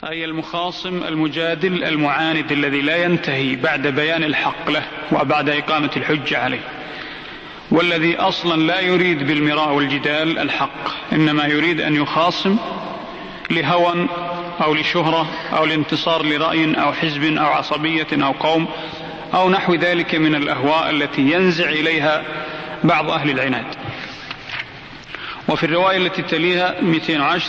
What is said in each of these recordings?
أي المخاصم المجادل المعاند الذي لا ينتهي بعد بيان الحق له وبعد إقامة الحجة عليه، والذي أصلا لا يريد بالمراء والجدال الحق، إنما يريد أن يخاصم لهوى أو لشهرة أو لانتصار لرأي أو حزب أو عصبية أو قوم أو نحو ذلك من الأهواء التي ينزع إليها بعض أهل العناد. وفي الرواية التي تليها 210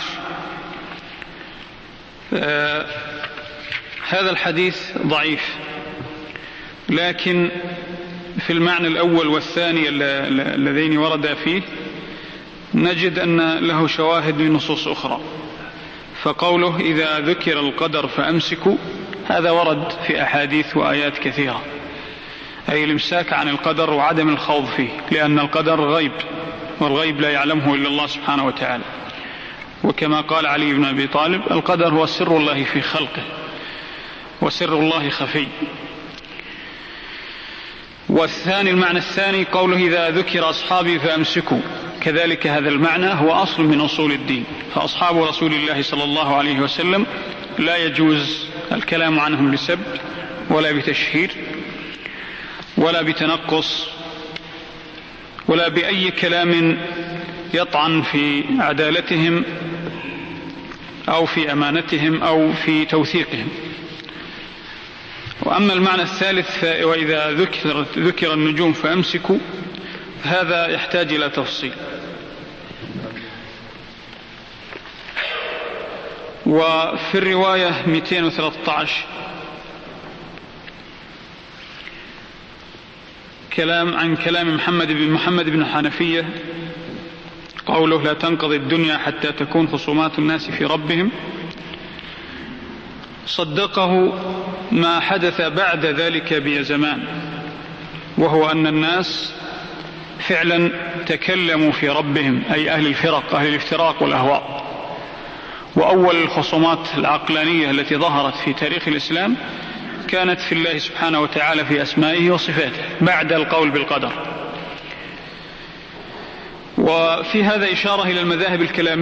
هذا الحديث ضعيف، لكن في المعنى الأول والثاني اللذين ورد فيه نجد أن له شواهد من نصوص أخرى. فقوله إذا ذكر القدر فأمسكوا هذا ورد في أحاديث وآيات كثيرة، أي الإمساك عن القدر وعدم الخوض فيه، لأن القدر غيب، والغيب لا يعلمه إلا الله سبحانه وتعالى. وكما قال علي بن أبي طالب القدر هو سر الله في خلقه وسر الله خفي. والثاني المعنى الثاني قوله إذا ذكر أصحابي فأمسكوا، كذلك هذا المعنى هو أصل من أصول الدين، فأصحاب رسول الله صلى الله عليه وسلم لا يجوز الكلام عنهم بسب ولا بتشهير ولا بتنقص ولا بأي كلام يطعن في عدالتهم أو في أمانتهم أو في توثيقهم. وأما المعنى الثالث وإذا ذكر النجوم فأمسكوا هذا يحتاج إلى تفصيل. وفي الرواية 213 عن كلام محمد بن حنفية قوله لا تنقضي الدنيا حتى تكون خصومات الناس في ربهم، صدقه ما حدث بعد ذلك بزمان، وهو أن الناس فعلا تكلموا في ربهم، أي أهل الفرق أهل الافتراق والأهواء. وأول الخصومات العقلانية التي ظهرت في تاريخ الإسلام كانت في الله سبحانه وتعالى في أسمائه وصفاته بعد القول بالقدر. وفي هذا إشارة إلى المذاهب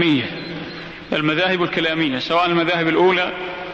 الكلامية سواء المذاهب الأولى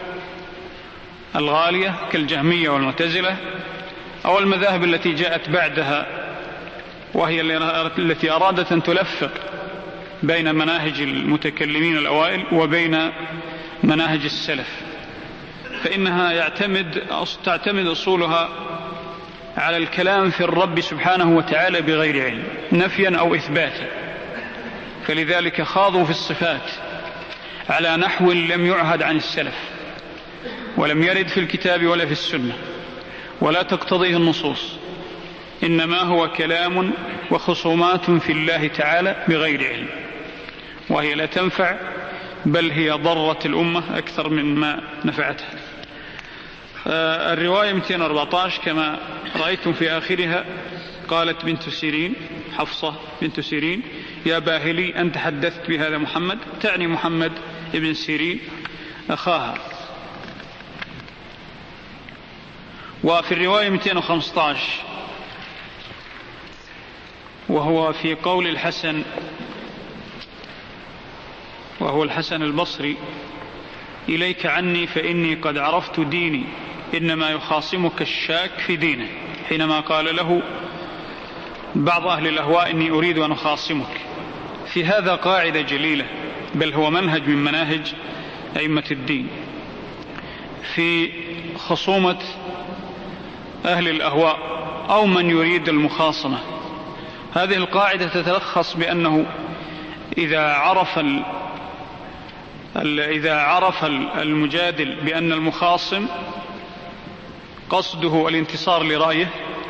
الغالية كالجهمية والمعتزلة أو المذاهب التي جاءت بعدها وهي التي أرادت أن تلفق بين مناهج المتكلمين الأوائل وبين مناهج السلف، فإنها تعتمد أصولها على الكلام في الرب سبحانه وتعالى بغير علم نفيا أو إثباتا. فلذلك خاضوا في الصفات على نحو لم يعهد عن السلف ولم يرد في الكتاب ولا في السنة ولا تقتضيه النصوص، إنما هو كلام وخصومات في الله تعالى بغير علم، وهي لا تنفع بل هي ضرت الأمة أكثر من ما نفعتها. الرواية 214 كما رأيتم في آخرها قالت بنت سيرين حفصة بنت سيرين يا باهلي أنت حدثت بهذا محمد، تعني محمد ابن سيرين أخاها. وفي الرواية 215 وهو في قول الحسن وهو الحسن البصري إليك عني فإني قد عرفت ديني إنما يخاصمك الشاك في دينه، حينما قال له بعض أهل الأهواء إني أريد أن أخاصمك. في هذا قاعدة جليلة، بل هو منهج من مناهج أئمة الدين في خصومة أهل الأهواء أو من يريد المخاصمة. هذه القاعدة تتلخص بأنه إذا عرف المجادل بأن المخاصم قصده الانتصار لرأيه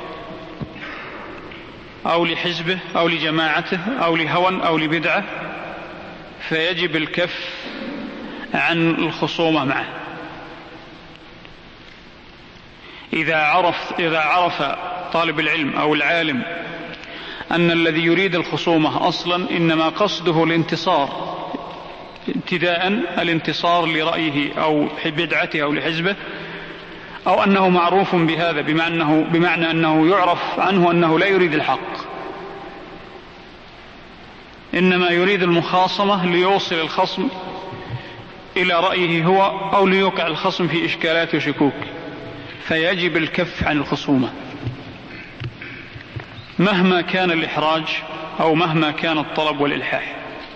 أو لحزبه أو لجماعته أو لهوى أو لبدعة، فيجب الكف عن الخصومة معه. إذا عرف طالب العلم أو العالم أن الذي يريد الخصومة أصلا إنما قصده الانتصار ابتداء الانتصار لرأيه أو بدعته أو لحزبه، أو أنه معروف بهذا بمعنى أنه يعرف عنه أنه لا يريد الحق، إنما يريد المخاصمة ليوصل الخصم إلى رأيه هو أو ليوقع الخصم في إشكالات وشكوك، فيجب الكف عن الخصومة مهما كان الإحراج أو مهما كان الطلب والإلحاح.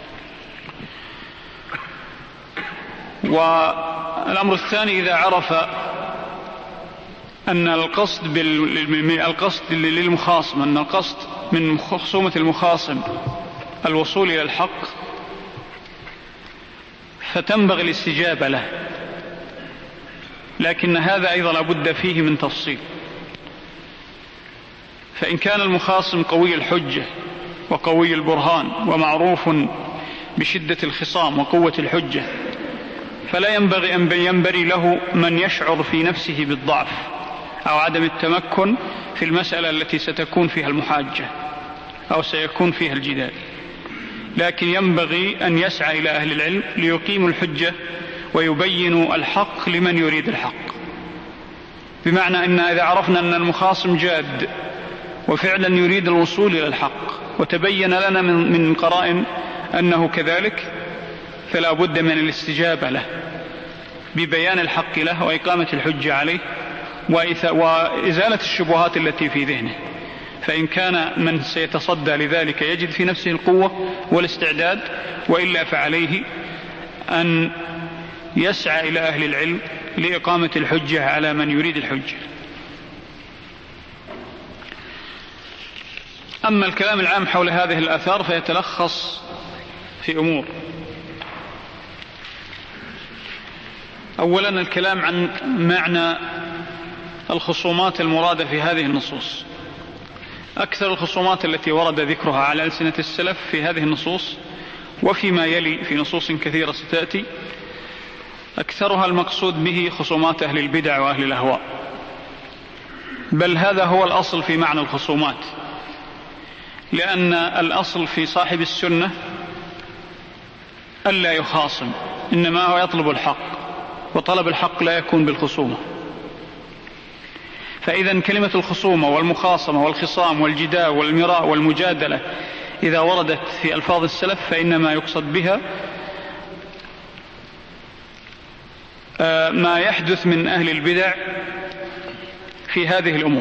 والأمر الثاني إذا عرف أن القصد للمخاصم، أن القصد من خصومة المخاصم الوصول إلى الحق، فتنبغي الاستجابة له، لكن هذا أيضا لابد فيه من تفصيل. فإن كان المخاصم قوي الحجة وقوي البرهان ومعروف بشدة الخصام وقوة الحجة، فلا ينبغي أن ينبري له من يشعر في نفسه بالضعف أو عدم التمكن في المسألة التي ستكون فيها المحاجة أو سيكون فيها الجدال، لكن ينبغي أن يسعى إلى أهل العلم ليقيموا الحجة ويبينوا الحق لمن يريد الحق. بمعنى أن إذا عرفنا أن المخاصم جاد وفعلا يريد الوصول إلى الحق وتبين لنا من قرائن أنه كذلك، فلا بد من الاستجابة له ببيان الحق له وإقامة الحجة عليه وإزالة الشبهات التي في ذهنه. فإن كان من سيتصدى لذلك يجد في نفسه القوة والاستعداد، وإلا فعليه أن يسعى إلى أهل العلم لإقامة الحجة على من يريد الحجة. أما الكلام العام حول هذه الآثار فيتلخص في أمور: أولا الكلام عن معنى الخصومات المرادة في هذه النصوص. أكثر الخصومات التي ورد ذكرها على ألسنة السلف في هذه النصوص وفيما يلي في نصوص كثيرة ستأتي، أكثرها المقصود به خصومات أهل البدع وأهل الأهواء، بل هذا هو الأصل في معنى الخصومات، لأن الأصل في صاحب السنة ألا يخاصم، إنما هو يطلب الحق، وطلب الحق لا يكون بالخصومة. فإذا كلمة الخصومة والمخاصمة والخصام والجدال والمراء والمجادلة إذا وردت في ألفاظ السلف فإنما يقصد بها ما يحدث من أهل البدع في هذه الأمور،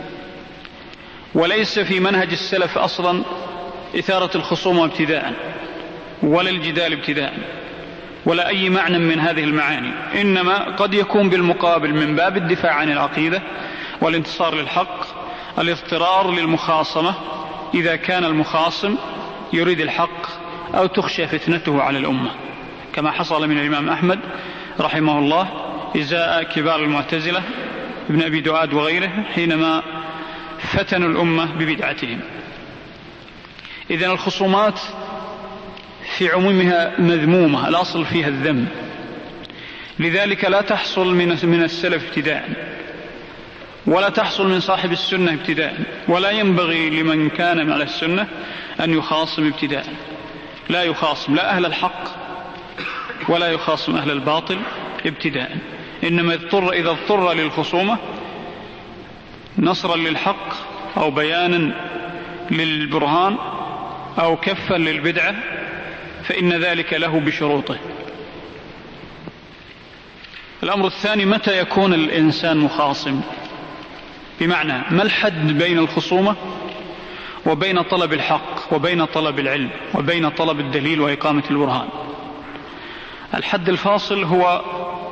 وليس في منهج السلف أصلا إثارة الخصومة ابتداء ولا الجدال ابتداء ولا أي معنى من هذه المعاني، إنما قد يكون بالمقابل من باب الدفاع عن العقيدة والانتصار للحق الاضطرار للمخاصمة إذا كان المخاصم يريد الحق أو تخشى فتنته على الأمة، كما حصل من الإمام أحمد رحمه الله إزاء كبار المعتزلة ابن أبي دؤاد وغيره حينما فتنوا الأمة ببدعتهم. إذن الخصومات في عمومها مذمومة، الأصل فيها الذم، لذلك لا تحصل من السلف ابتداء ولا تحصل من صاحب السنة ابتداء، ولا ينبغي لمن كان على السنة أن يخاصم ابتداء، لا يخاصم لا أهل الحق ولا يخاصم أهل الباطل ابتداء، إنما إذا اضطر للخصومة نصرا للحق أو بيانا للبرهان أو كفا للبدعة فإن ذلك له بشروطه. الأمر الثاني: متى يكون الإنسان مخاصم؟ بمعنى ما الحد بين الخصومة وبين طلب الحق وبين طلب العلم وبين طلب الدليل وإقامة البرهان؟ الحد الفاصل هو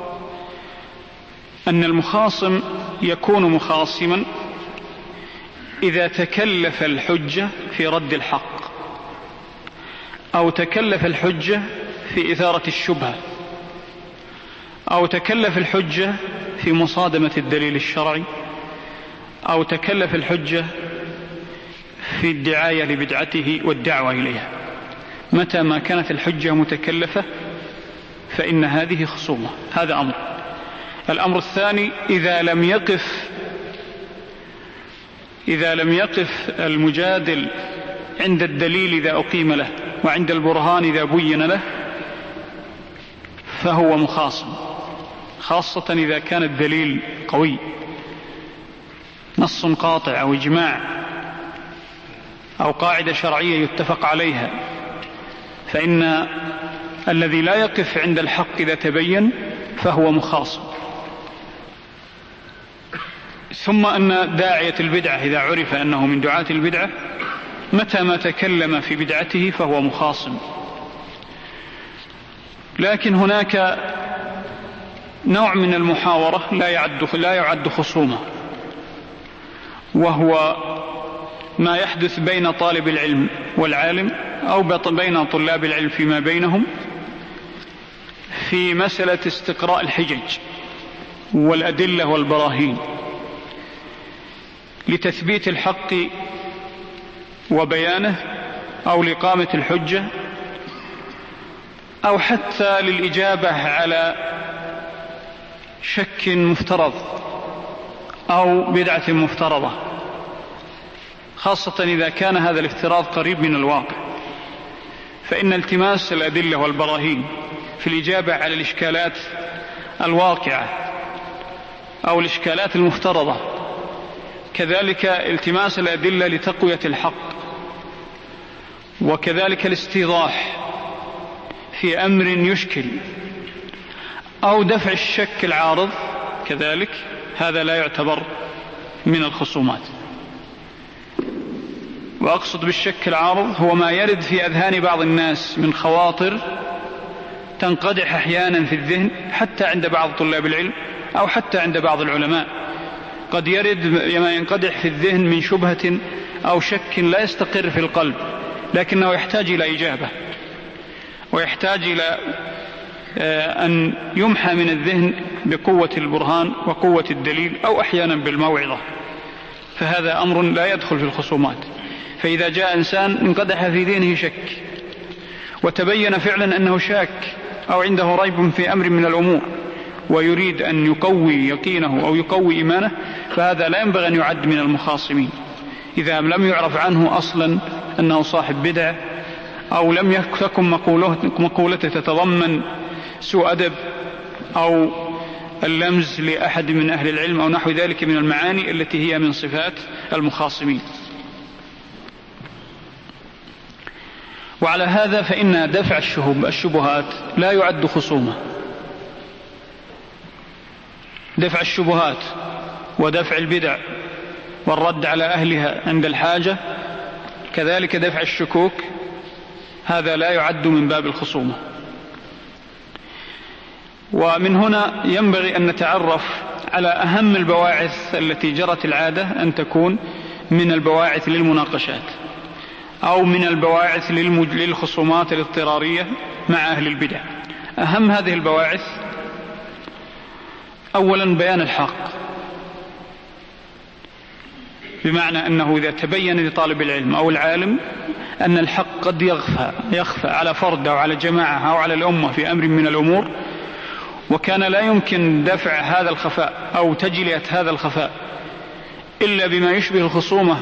أن المخاصم يكون مخاصما إذا تكلف الحجة في رد الحق أو تكلف الحجة في إثارة الشبهة أو تكلف الحجة في مصادمة الدليل الشرعي أو تكلف الحجة في الدعاية لبدعته والدعوة إليها. متى ما كانت الحجة متكلفة فإن هذه خصومة. هذا أمر. الأمر الثاني: إذا لم يقف المجادل عند الدليل إذا أقيم له وعند البرهان إذا بين له فهو مخاصم، خاصة إذا كان الدليل قوي، نص قاطع أو إجماع أو قاعدة شرعية يتفق عليها، فإن الذي لا يقف عند الحق إذا تبين فهو مخاصم. ثم أن داعية البدعة إذا عرف أنه من دعاة البدعة متى ما تكلم في بدعته فهو مخاصم. لكن هناك نوع من المحاورة لا يعد خصومة، وهو ما يحدث بين طالب العلم والعالم أو بين طلاب العلم فيما بينهم في مسألة استقراء الحجج والأدلة والبراهين لتثبيت الحق وبيانه أو لإقامة الحجة أو حتى للإجابة على شك مفترض أو بدعة مفترضة، خاصة إذا كان هذا الافتراض قريب من الواقع، فإن التماس الأدلة والبراهين في الإجابة على الإشكالات الواقعة أو الإشكالات المفترضة، كذلك التماس الأدلة لتقوية الحق، وكذلك الاستيضاح في أمر يشكل أو دفع الشك العارض، كذلك هذا لا يعتبر من الخصومات. وأقصد بالشك العارض هو ما يرد في أذهان بعض الناس من خواطر تنقدح أحيانا في الذهن حتى عند بعض طلاب العلم أو حتى عند بعض العلماء، قد يرد ما ينقدح في الذهن من شبهة أو شك لا يستقر في القلب، لكنه يحتاج إلى إجابة ويحتاج إلى أن يمحى من الذهن بقوة البرهان وقوة الدليل أو أحيانا بالموعظة، فهذا أمر لا يدخل في الخصومات. فإذا جاء إنسان انقدح في ذهنه شك وتبين فعلا أنه شاك أو عنده ريب في أمر من الأمور ويريد أن يقوي يقينه أو يقوي إيمانه، فهذا لا ينبغي أن يعد من المخاصمين إذا لم يعرف عنه أصلا أنه صاحب بدعة أو لم تكن مقولته تتضمن سوء أدب أو اللمز لأحد من أهل العلم أو نحو ذلك من المعاني التي هي من صفات المخاصمين. وعلى هذا فإن دفع الشبهات لا يعد خصومة. دفع الشبهات ودفع البدع والرد على أهلها عند الحاجة، كذلك دفع الشكوك، هذا لا يعد من باب الخصومة. ومن هنا ينبغي أن نتعرف على أهم البواعث التي جرت العادة أن تكون من البواعث للمناقشات أو من البواعث للخصومات الاضطرارية مع أهل البدع. أهم هذه البواعث أولا بيان الحق، بمعنى أنه إذا تبين لطالب العلم أو العالم أن الحق قد يخفى على فرد أو على جماعة أو على الأمة في أمر من الأمور، وكان لا يمكن دفع هذا الخفاء أو تجلية هذا الخفاء إلا بما يشبه الخصومة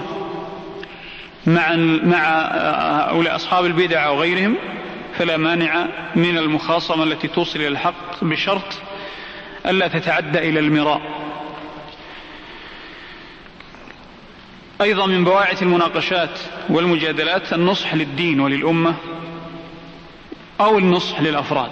مع أصحاب البدع وغيرهم، فلا مانع من المخاصمة التي توصل إلى الحق بشرط ألا تتعدى إلى المراء. أيضا من بواعث المناقشات والمجادلات النصح للدين وللأمة أو النصح للأفراد،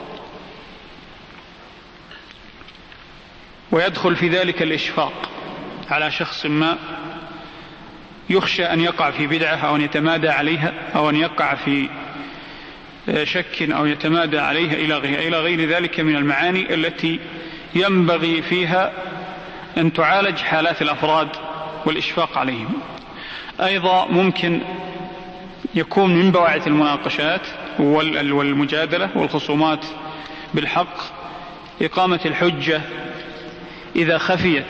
ويدخل في ذلك الإشفاق على شخص ما يخشى أن يقع في بدعة أو أن يتمادى عليها أو أن يقع في شك أو يتمادى عليها إلى غير ذلك من المعاني التي ينبغي فيها أن تعالج حالات الأفراد والإشفاق عليهم. أيضا ممكن يكون من بواعث المناقشات والمجادلة والخصومات بالحق إقامة الحجة إذا خفيت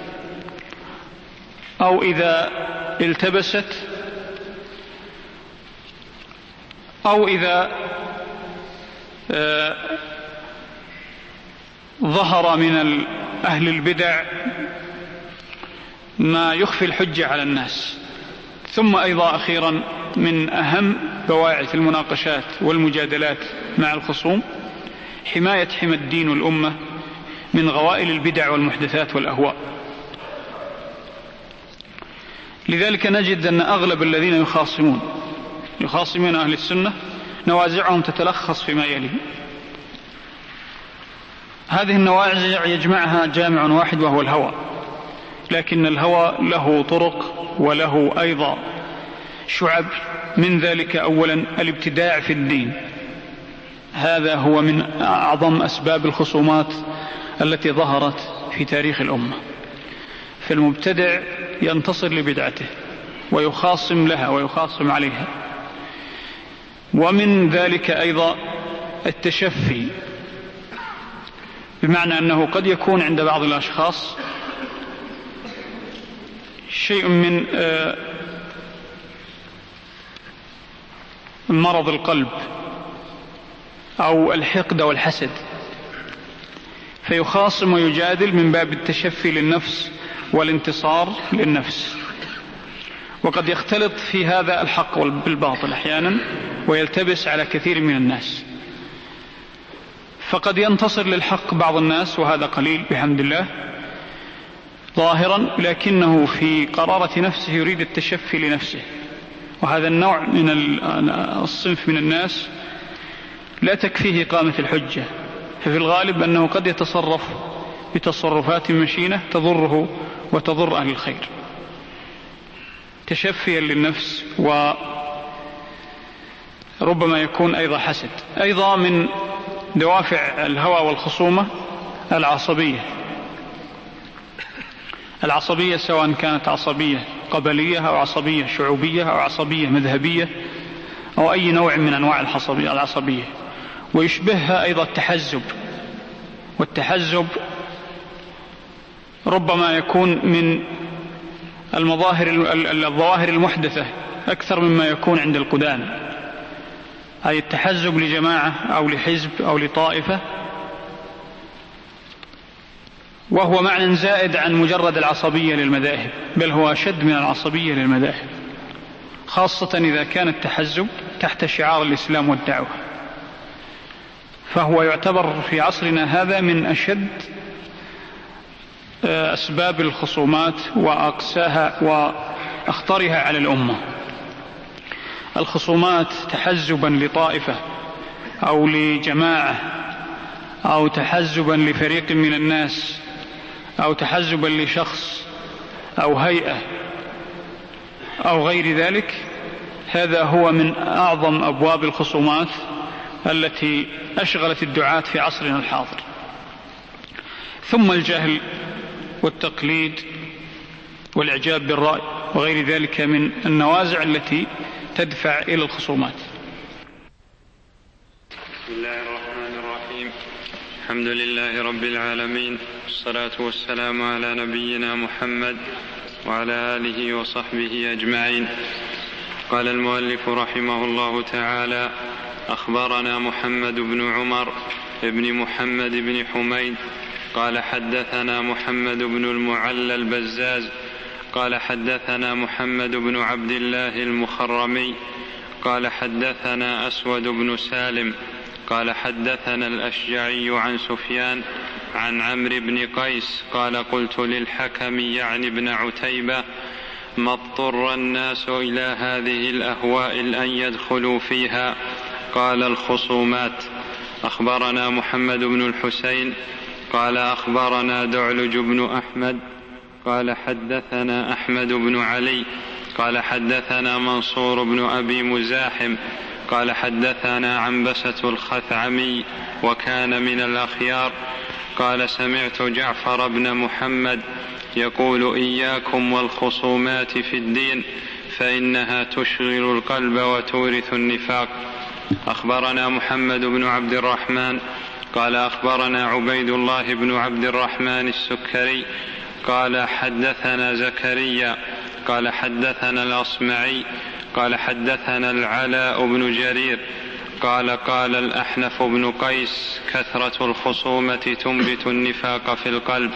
أو إذا التبست أو إذا ظهر من أهل البدع ما يخفي الحجة على الناس. ثم أيضا أخيرا من أهم بواعث المناقشات والمجادلات مع الخصوم حماية حمى الدين والأمة من غوائل البدع والمحدثات والأهواء. لذلك نجد أن أغلب الذين يخاصمون أهل السنة نوازعهم تتلخص فيما يلي. هذه النوازع يجمعها جامع واحد وهو الهوى، لكن الهوى له طرق وله أيضا شعب. من ذلك أولا الابتداع في الدين، هذا هو من أعظم أسباب الخصومات التي ظهرت في تاريخ الأمة. فالمبتدع ينتصر لبدعته ويخاصم لها ويخاصم عليها. ومن ذلك أيضا التشفي، بمعنى أنه قد يكون عند بعض الأشخاص شيء من مرض القلب أو الحقد والحسد، فيخاصم ويجادل من باب التشفي للنفس والانتصار للنفس. وقد يختلط في هذا الحق بالباطل أحيانا ويلتبس على كثير من الناس، فقد ينتصر للحق بعض الناس وهذا قليل بحمد الله ظاهرا، لكنه في قرارة نفسه يريد التشفي لنفسه. وهذا النوع من الصنف من الناس لا تكفيه إقامة الحجة، ففي الغالب أنه قد يتصرف بتصرفات مشينة تضره وتضر أهل الخير تشفيا للنفس، وربما يكون أيضا حسد. أيضا من دوافع الهوى والخصومة العصبية سواء كانت عصبية قبلية أو عصبية شعوبية أو عصبية مذهبية أو أي نوع من أنواع العصبية. ويشبهها أيضا التحزب، والتحزب ربما يكون من الظواهر المحدثة أكثر مما يكون عند القدامى، أي التحزب لجماعة أو لحزب أو لطائفة، وهو معنى زائد عن مجرد العصبية للمذاهب، بل هو أشد من العصبية للمذاهب، خاصة إذا كان التحزب تحت شعار الإسلام والدعوة، فهو يعتبر في عصرنا هذا من أشد أسباب الخصومات وأقساها وأخطرها على الأمة. الخصومات تحزبا لطائفة أو لجماعة أو تحزبا لفريق من الناس أو تحزبا لشخص أو هيئة أو غير ذلك، هذا هو من أعظم أبواب الخصومات التي أشغلت الدعاة في عصرنا الحاضر. ثم الجهل والتقليد والإعجاب بالرأي وغير ذلك من النوازع التي تدفع إلى الخصومات. بسم الله الرحمن الرحيم. الحمد لله رب العالمين، والصلاة والسلام على نبينا محمد وعلى آله وصحبه أجمعين. قال المؤلف رحمه الله تعالى: أخبرنا محمد بن عمر بن محمد بن حميد قال حدثنا محمد بن المعلى البزاز قال حدثنا محمد بن عبد الله المخرمي قال حدثنا أسود بن سالم قال حدثنا الأشجعي عن سفيان عن عمرو بن قيس قال: قلت للحكم يعني بن عتيبة: ما اضطر الناس إلى هذه الأهواء أن يدخلوا فيها؟ قال: الخصومات. أخبرنا محمد بن الحسين قال أخبرنا دعلج بن أحمد قال حدثنا أحمد بن علي قال حدثنا منصور بن أبي مزاحم قال حدثنا عنبسة الخثعمي وكان من الأخيار قال: سمعت جعفر بن محمد يقول: إياكم والخصومات في الدين فإنها تشغل القلب وتورث النفاق. أخبرنا محمد بن عبد الرحمن قال أخبرنا عبيد الله بن عبد الرحمن السكري قال حدثنا زكريا قال حدثنا الأصمعي قال حدثنا العلاء بن جرير قال: قال الأحنف بن قيس: كثرة الخصومة تنبت النفاق في القلب.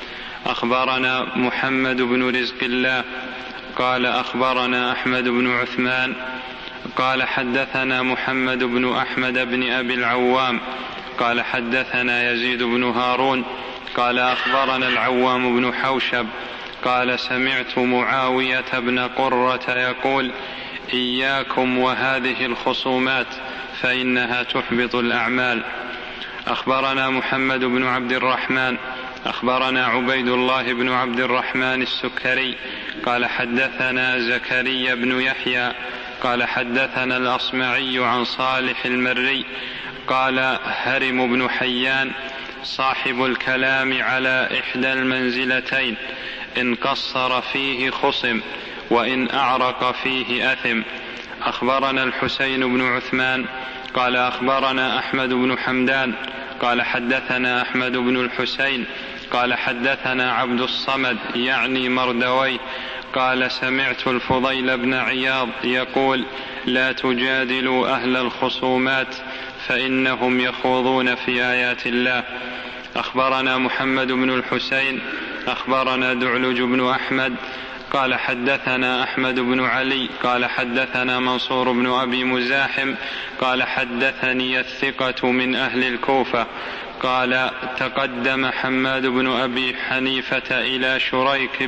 أخبرنا محمد بن رزق الله قال أخبرنا أحمد بن عثمان قال حدثنا محمد بن أحمد بن أبي العوام قال حدثنا يزيد بن هارون قال أخبرنا العوام بن حوشب قال: سمعت معاوية بن قرة يقول: إياكم وهذه الخصومات فإنها تحبط الأعمال. أخبرنا محمد بن عبد الرحمن أخبرنا عبيد الله بن عبد الرحمن السكري قال حدثنا زكريا بن يحيى قال حدثنا الأصمعي عن صالح المري قال هرم بن حيان صاحب الكلام على إحدى المنزلتين إن قصر فيه خصم وإن أعرق فيه أثم. أخبرنا الحسين بن عثمان قال أخبرنا أحمد بن حمدان قال حدثنا أحمد بن الحسين قال حدثنا عبد الصمد يعني مردويه قال سمعت الفضيل بن عياض يقول لا تجادلوا أهل الخصومات فإنهم يخوضون في آيات الله. أخبرنا محمد بن الحسين أخبرنا دعلج بن أحمد قال حدثنا أحمد بن علي قال حدثنا منصور بن أبي مزاحم قال حدثني الثقة من أهل الكوفة قال تقدم حماد بن أبي حنيفة إلى شريك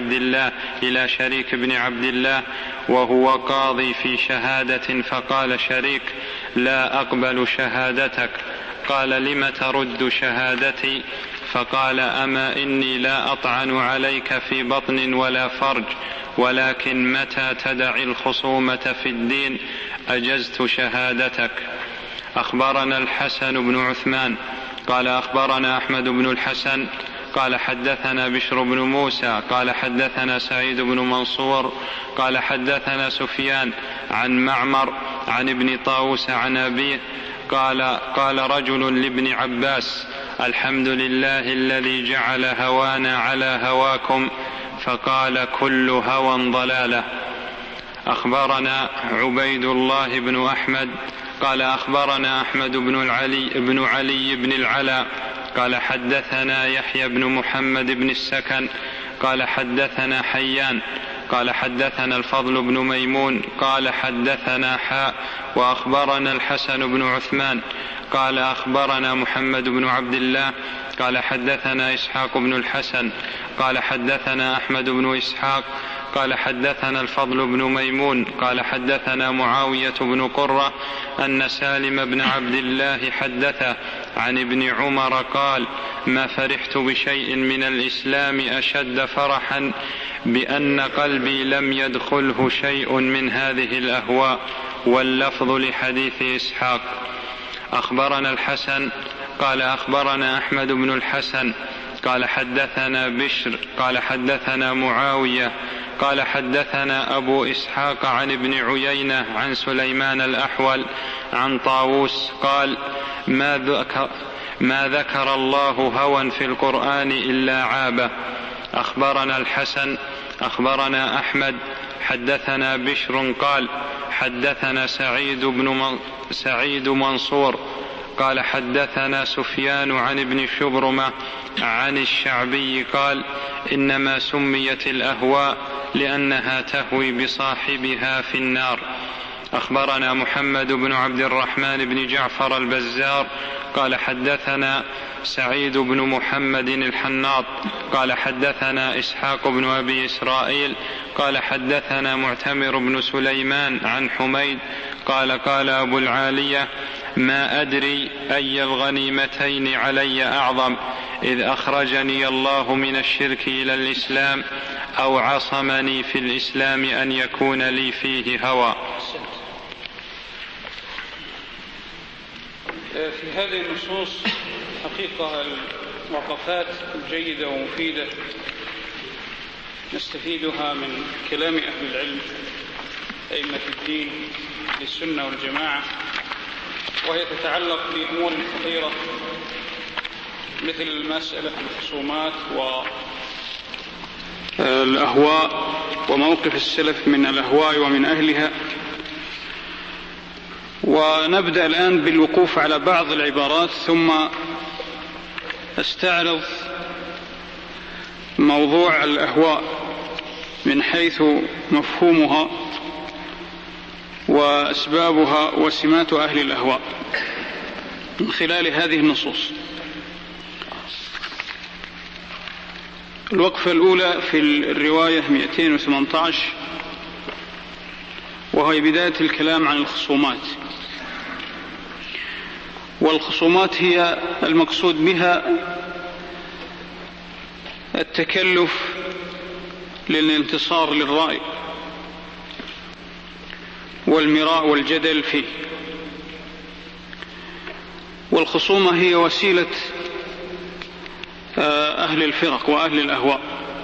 بن عبد الله وهو قاضي في شهادة فقال شريك لا أقبل شهادتك. قال لم ترد شهادتي؟ فقال أما إني لا أطعن عليك في بطن ولا فرج ولكن متى تدع الخصومة في الدين أجزت شهادتك. أخبرنا الحسن بن عثمان قال أخبرنا أحمد بن الحسن قال حدثنا بشر بن موسى قال حدثنا سعيد بن منصور قال حدثنا سفيان عن معمر عن ابن طاووس عن أبيه قال رجل لابن عباس الحمد لله الذي جعل هوانا على هواكم فقال كل هوى ضلالة. أخبرنا عبيد الله بن أحمد قال أخبرنا أحمد بن علي بن العلا قال حدثنا يحيى بن محمد بن السكن قال حدثنا حيان قال حدثنا الفضل بن ميمون قال حدثنا حاء وأخبرنا الحسن بن عثمان قال أخبرنا محمد بن عبد الله قال حدثنا إسحاق بن الحسن قال حدثنا أحمد بن إسحاق قال حدثنا الفضل بن ميمون قال حدثنا معاوية بن قرة أن سالم بن عبد الله حدثه عن ابن عمر قال ما فرحت بشيء من الإسلام أشد فرحا بأن قلبي لم يدخله شيء من هذه الأهواء. واللفظ لحديث إسحاق. أخبرنا الحسن قال أخبرنا أحمد بن الحسن قال حدثنا بشر قال حدثنا معاوية قال حدثنا أبو إسحاق عن ابن عيينة عن سليمان الأحول عن طاووس قال ما ذكر الله هوى في القرآن إلا عابه. أخبرنا الحسن أخبرنا أحمد حدثنا بشر قال حدثنا سعيد منصور قال حدثنا سفيان عن ابن شبرمة عن الشعبي قال إنما سميت الأهواء لأنها تهوي بصاحبها في النار. أخبرنا محمد بن عبد الرحمن بن جعفر البزار قال حدثنا سعيد بن محمد الحناط قال حدثنا إسحاق بن أبي إسرائيل قال حدثنا معتمر بن سليمان عن حميد قال أبو العالية ما أدري أي الغنيمتين علي أعظم إذ أخرجني الله من الشرك إلى الإسلام أو عصمني في الإسلام أن يكون لي فيه هوى. في هذه النصوص حقيقة الموقفات جيدة ومفيدة نستفيدها من كلام أهل العلم أئمة الدين للسنة والجماعة، وهي تتعلق بأمور خطيرة مثل مسألة الخصومات والأهواء وموقف السلف من الأهواء ومن أهلها. ونبدأ الآن بالوقوف على بعض العبارات ثم استعرض موضوع الأهواء من حيث مفهومها وأسبابها وسمات أهل الأهواء من خلال هذه النصوص. الوقفة الأولى في الرواية 218 وهي بداية الكلام عن الخصومات. والخصومات هي المقصود بها التكلف للانتصار للرأي والمراء والجدل فيه. والخصومة هي وسيلة أهل الفرق وأهل الأهواء،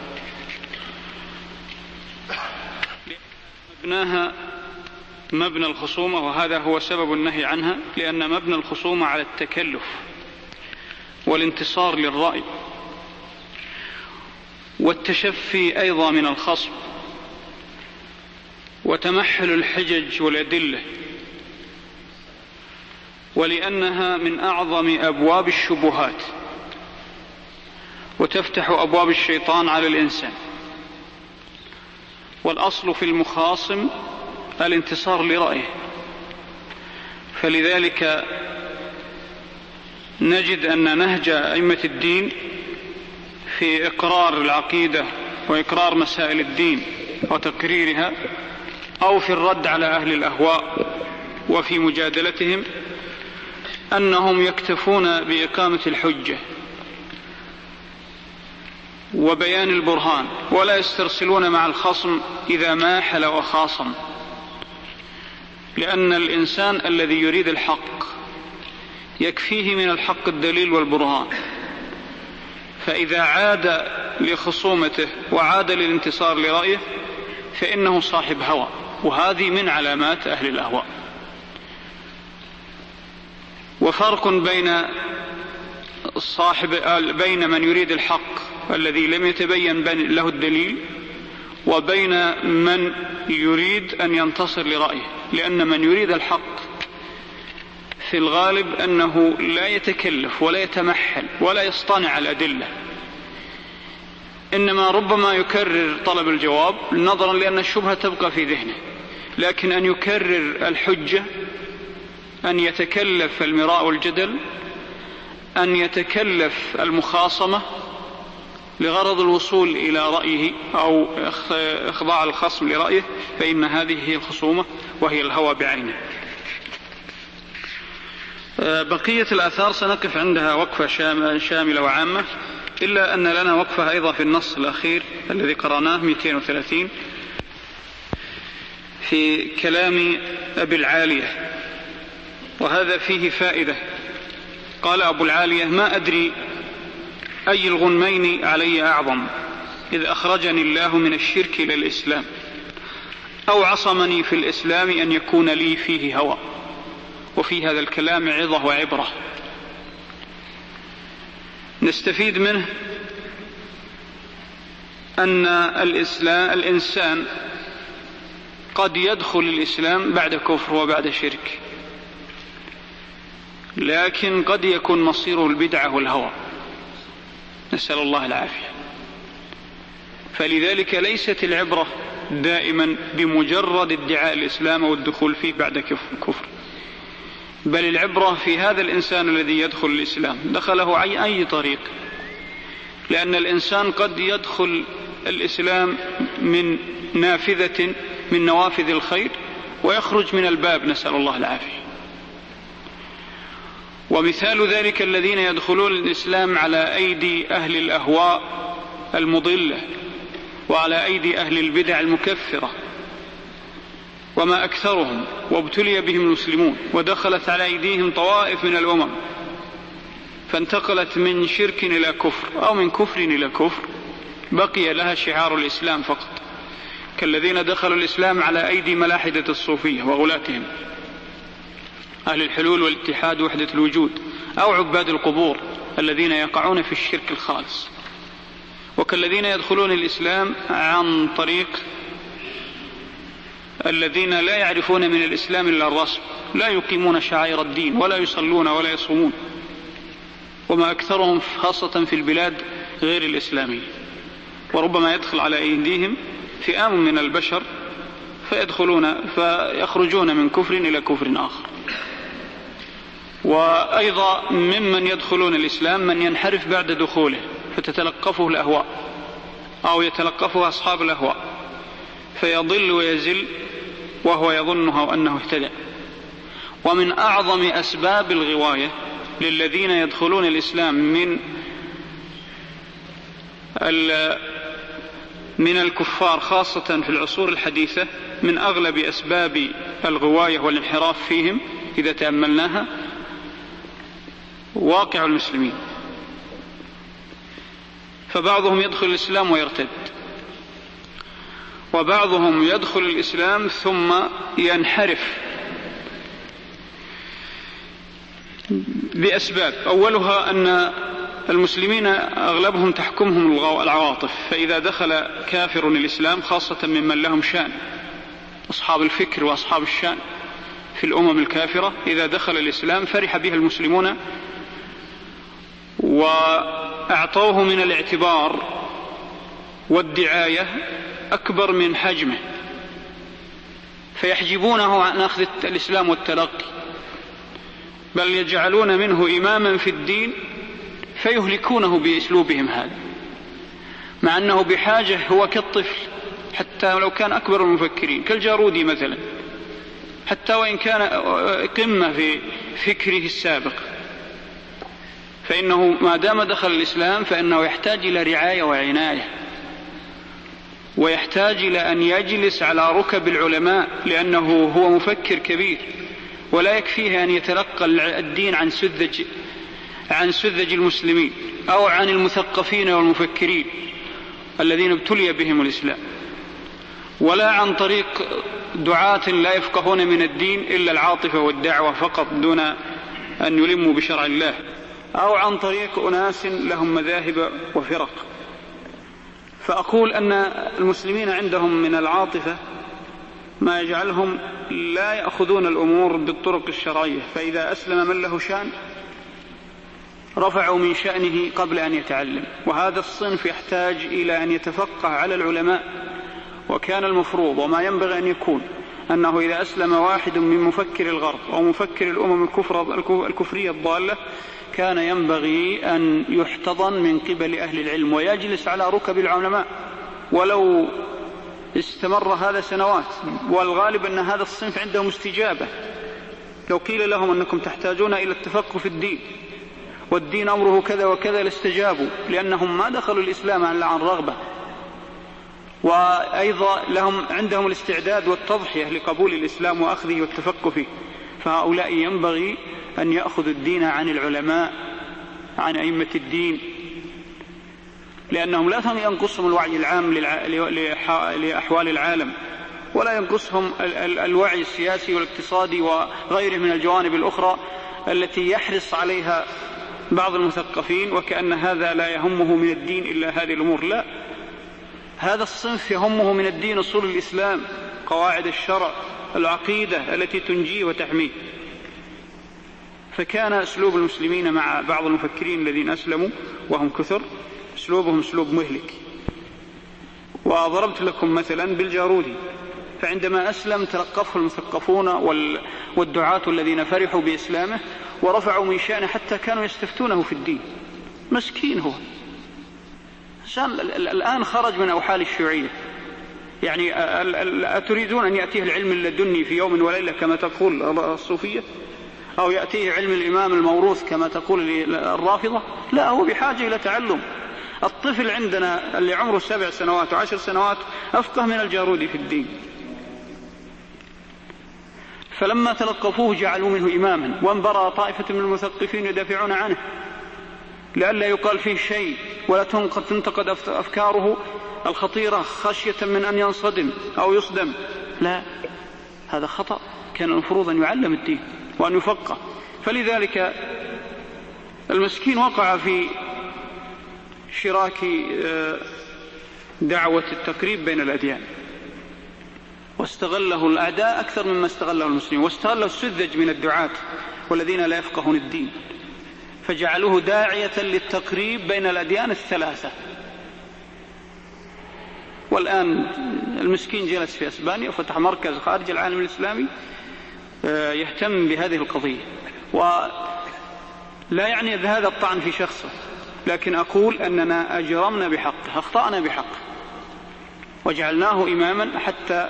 مبناها مبنى الخصومة، وهذا هو سبب النهي عنها، لأن مبنى الخصومة على التكلف والانتصار للرأي والتشفي أيضا من الخصم وتمحل الحجج والأدلة، ولأنها من أعظم أبواب الشبهات وتفتح أبواب الشيطان على الإنسان. والأصل في المخاصم الانتصار لرأيه، فلذلك نجد أن نهج أئمة الدين في إقرار العقيدة وإقرار مسائل الدين وتقريرها، أو في الرد على أهل الأهواء وفي مجادلتهم، أنهم يكتفون بإقامة الحجة وبيان البرهان، ولا يسترسلون مع الخصم إذا ماحل وخاصم، لأن الإنسان الذي يريد الحق يكفيه من الحق الدليل والبرهان، فإذا عاد لخصومته وعاد للانتصار لرأيه فإنه صاحب هوى، وهذه من علامات أهل الأهواء. وفرق بين من يريد الحق الذي لم يتبين له الدليل، وبين من يريد أن ينتصر لرأيه، لأن من يريد الحق في الغالب أنه لا يتكلف ولا يتمحل ولا يصطنع الأدلة، إنما ربما يكرر طلب الجواب نظرا لأن الشبهة تبقى في ذهنه، لكن أن يكرر الحجة، أن يتكلف المراء والجدل، أن يتكلف المخاصمة لغرض الوصول إلى رأيه أو إخضاع الخصم لرأيه، فإن هذه هي الخصومة وهي الهوى بعينه. بقية الآثار سنقف عندها وقفة شاملة وعامة، إلا أن لنا وقفة أيضا في النص الأخير الذي قرأناه 230 في كلام أبي العالية، وهذا فيه فائدة. قال أبو العالية: ما أدري أي الغنمين علي أعظم، إذ أخرجني الله من الشرك إلى الإسلام، أو عصمني في الإسلام أن يكون لي فيه هوى. وفي هذا الكلام عظة وعبرة نستفيد منه أن الإنسان قد يدخل الإسلام بعد كفر وبعد شرك، لكن قد يكون مصيره البدعة والهوى، نسأل الله العافية. فلذلك ليست العبرة دائما بمجرد ادعاء الإسلام والدخول فيه بعد كفر، بل العبرة في هذا الإنسان الذي يدخل الإسلام دخله أي طريق، لأن الإنسان قد يدخل الإسلام من نافذة من نوافذ الخير ويخرج من الباب، نسأل الله العافية. ومثال ذلك الذين يدخلون الإسلام على أيدي أهل الأهواء المضلة وعلى أيدي أهل البدع المكفرة، وما أكثرهم، وابتلي بهم المسلمون، ودخلت على أيديهم طوائف من الأمم فانتقلت من شرك إلى كفر أو من كفر إلى كفر، بقي لها شعار الإسلام فقط، كالذين دخلوا الإسلام على أيدي ملاحدة الصوفية وغلاتهم، أهل الحلول والاتحاد وحدة الوجود، أو عباد القبور الذين يقعون في الشرك الخالص، وكالذين يدخلون الإسلام عن طريق الذين لا يعرفون من الإسلام إلا الرسم، لا يقيمون شعائر الدين ولا يصلون ولا يصومون، وما أكثرهم خاصة في البلاد غير الإسلامية. وربما يدخل على أيديهم فئام من البشر فيخرجون من كفر إلى كفر آخر. وأيضا ممن يدخلون الإسلام من ينحرف بعد دخوله فتتلقفه الأهواء أو يتلقفه أصحاب الأهواء فيضل ويزل وهو يظنها أنه اهتدى. ومن أعظم أسباب الغواية للذين يدخلون الإسلام من الكفار خاصة في العصور الحديثة من أغلب أسباب الغواية والانحراف فيهم إذا تأملناها واقع المسلمين. فبعضهم يدخل الإسلام ويرتد، وبعضهم يدخل الإسلام ثم ينحرف بأسباب، أولها أن المسلمين أغلبهم تحكمهم العواطف، فإذا دخل كافر الإسلام خاصة ممن لهم شأن، أصحاب الفكر وأصحاب الشأن في الأمم الكافرة، إذا دخل الإسلام فرح به المسلمون وأعطوه من الاعتبار والدعاية أكبر من حجمه، فيحجبونه عن أخذ الإسلام والتلقي، بل يجعلون منه إماما في الدين فيهلكونه بأسلوبهم هذا، مع أنه بحاجة هو كالطفل حتى لو كان أكبر المفكرين كالجارودي مثلا، حتى وإن كان قمة في فكره السابق، فإنه ما دام دخل الإسلام فإنه يحتاج إلى رعاية وعناية، ويحتاج إلى أن يجلس على ركب العلماء، لأنه هو مفكر كبير، ولا يكفيه أن يتلقى الدين عن سذج المسلمين أو عن المثقفين والمفكرين الذين ابتلي بهم الإسلام، ولا عن طريق دعاة لا يفقهون من الدين إلا العاطفة والدعوة فقط دون أن يلموا بشرع الله، أو عن طريق أناس لهم مذاهب وفرق. فأقول أن المسلمين عندهم من العاطفة ما يجعلهم لا يأخذون الأمور بالطرق الشرعية، فإذا أسلم من له شأن رفعوا من شأنه قبل أن يتعلم، وهذا الصنف يحتاج إلى أن يتفقه على العلماء. وكان المفروض وما ينبغي أن يكون أنه إذا أسلم واحد من مفكر الغرب أو مفكر الأمم الكفرية الضالة كان ينبغي أن يحتضن من قبل أهل العلم ويجلس على ركب العلماء، ولو استمر هذا سنوات، والغالب أن هذا الصنف عندهم استجابة. لو قيل لهم أنكم تحتاجون إلى التفقه في الدين والدين أمره كذا وكذا لاستجابوا، لأنهم ما دخلوا الإسلام إلا عن رغبة، وأيضا عندهم الاستعداد والتضحية لقبول الإسلام وأخذه والتفقه فيه. فهؤلاء ينبغي أن يأخذوا الدين عن العلماء، عن أئمة الدين، لأنهم لا ينقصهم الوعي العام لأحوال العالم، ولا ينقصهم الوعي السياسي والاقتصادي وغيره من الجوانب الأخرى التي يحرص عليها بعض المثقفين، وكأن هذا لا يهمه من الدين إلا هذه الأمور. لا، هذا الصنف يهمه من الدين أصول الإسلام، قواعد الشرع، العقيدة التي تنجيه وتحميه. فكان أسلوب المسلمين مع بعض المفكرين الذين أسلموا وهم كثر أسلوبهم أسلوب مهلك. وضربت لكم مثلا بالجارودي، فعندما أسلم تلقفه المثقفون والدعاة الذين فرحوا بإسلامه ورفعوا من شأنه حتى كانوا يستفتونه في الدين. مسكين هو الآن خرج من أوحال الشيوعية. يعني أتريدون أن يأتيه العلم اللدني في يوم وليلة كما تقول الصوفية، أو يأتيه علم الإمام الموروث كما تقول الرافضة؟ لا، هو بحاجة إلى تعلم. الطفل عندنا اللي عمره 7 سنوات و10 سنوات أفقه من الجارودي في الدين. فلما تلقفوه جعلوا منه إماما، وانبرى طائفة من المثقفين يدافعون عنه لئلا يقال فيه شيء ولا تنتقد أفكاره الخطيرة خشية من أن ينصدم أو يصدم. لا، هذا خطأ، كان المفروض أن يعلم الدين وأن يفقه. فلذلك المسكين وقع في شراك دعوة التقريب بين الأديان، واستغله الأعداء أكثر مما استغله المسلمين، واستغله السذج من الدعاة والذين لا يفقهون الدين، فجعلوه داعية للتقريب بين الأديان الثلاثة. والآن المسكين جلس في أسبانيا وفتح مركز خارج العالم الإسلامي يهتم بهذه القضية، ولا يعني هذا الطعن في شخصه، لكن أقول أننا أجرمنا بحقه، أخطأنا بحقه، وجعلناه إماما حتى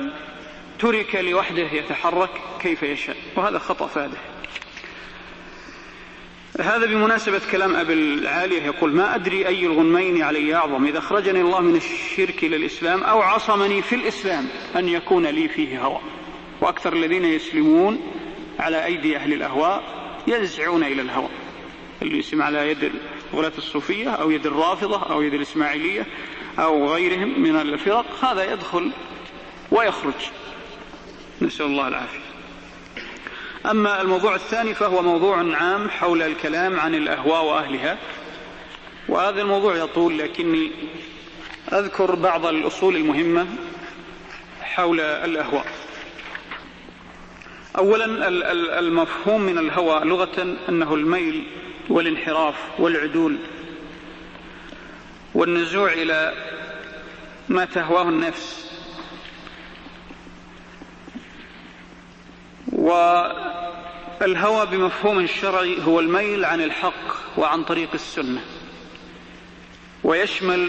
ترك لوحده يتحرك كيف يشاء، وهذا خطأ فادح. هذا بمناسبة كلام أبي العالية، يقول: ما أدري أي الغنمين علي أعظم، إذا أخرجني الله من الشرك إلى الإسلام أو عصمني في الإسلام أن يكون لي فيه هوى. وأكثر الذين يسلمون على أيدي أهل الأهواء ينزعون إلى الهوى، اللي يسلم على يد غلاة الصوفية أو يد الرافضة أو يد الإسماعيلية أو غيرهم من الفرق، هذا يدخل ويخرج، نسأل الله العافية. أما الموضوع الثاني فهو موضوع عام حول الكلام عن الأهواء وأهلها، وهذا الموضوع يطول، لكني أذكر بعض الأصول المهمة حول الأهواء. أولا، المفهوم من الهوى لغة أنه الميل والانحراف والعدول والنزوع إلى ما تهواه النفس. والهوى بمفهوم الشرعي هو الميل عن الحق وعن طريق السنة، ويشمل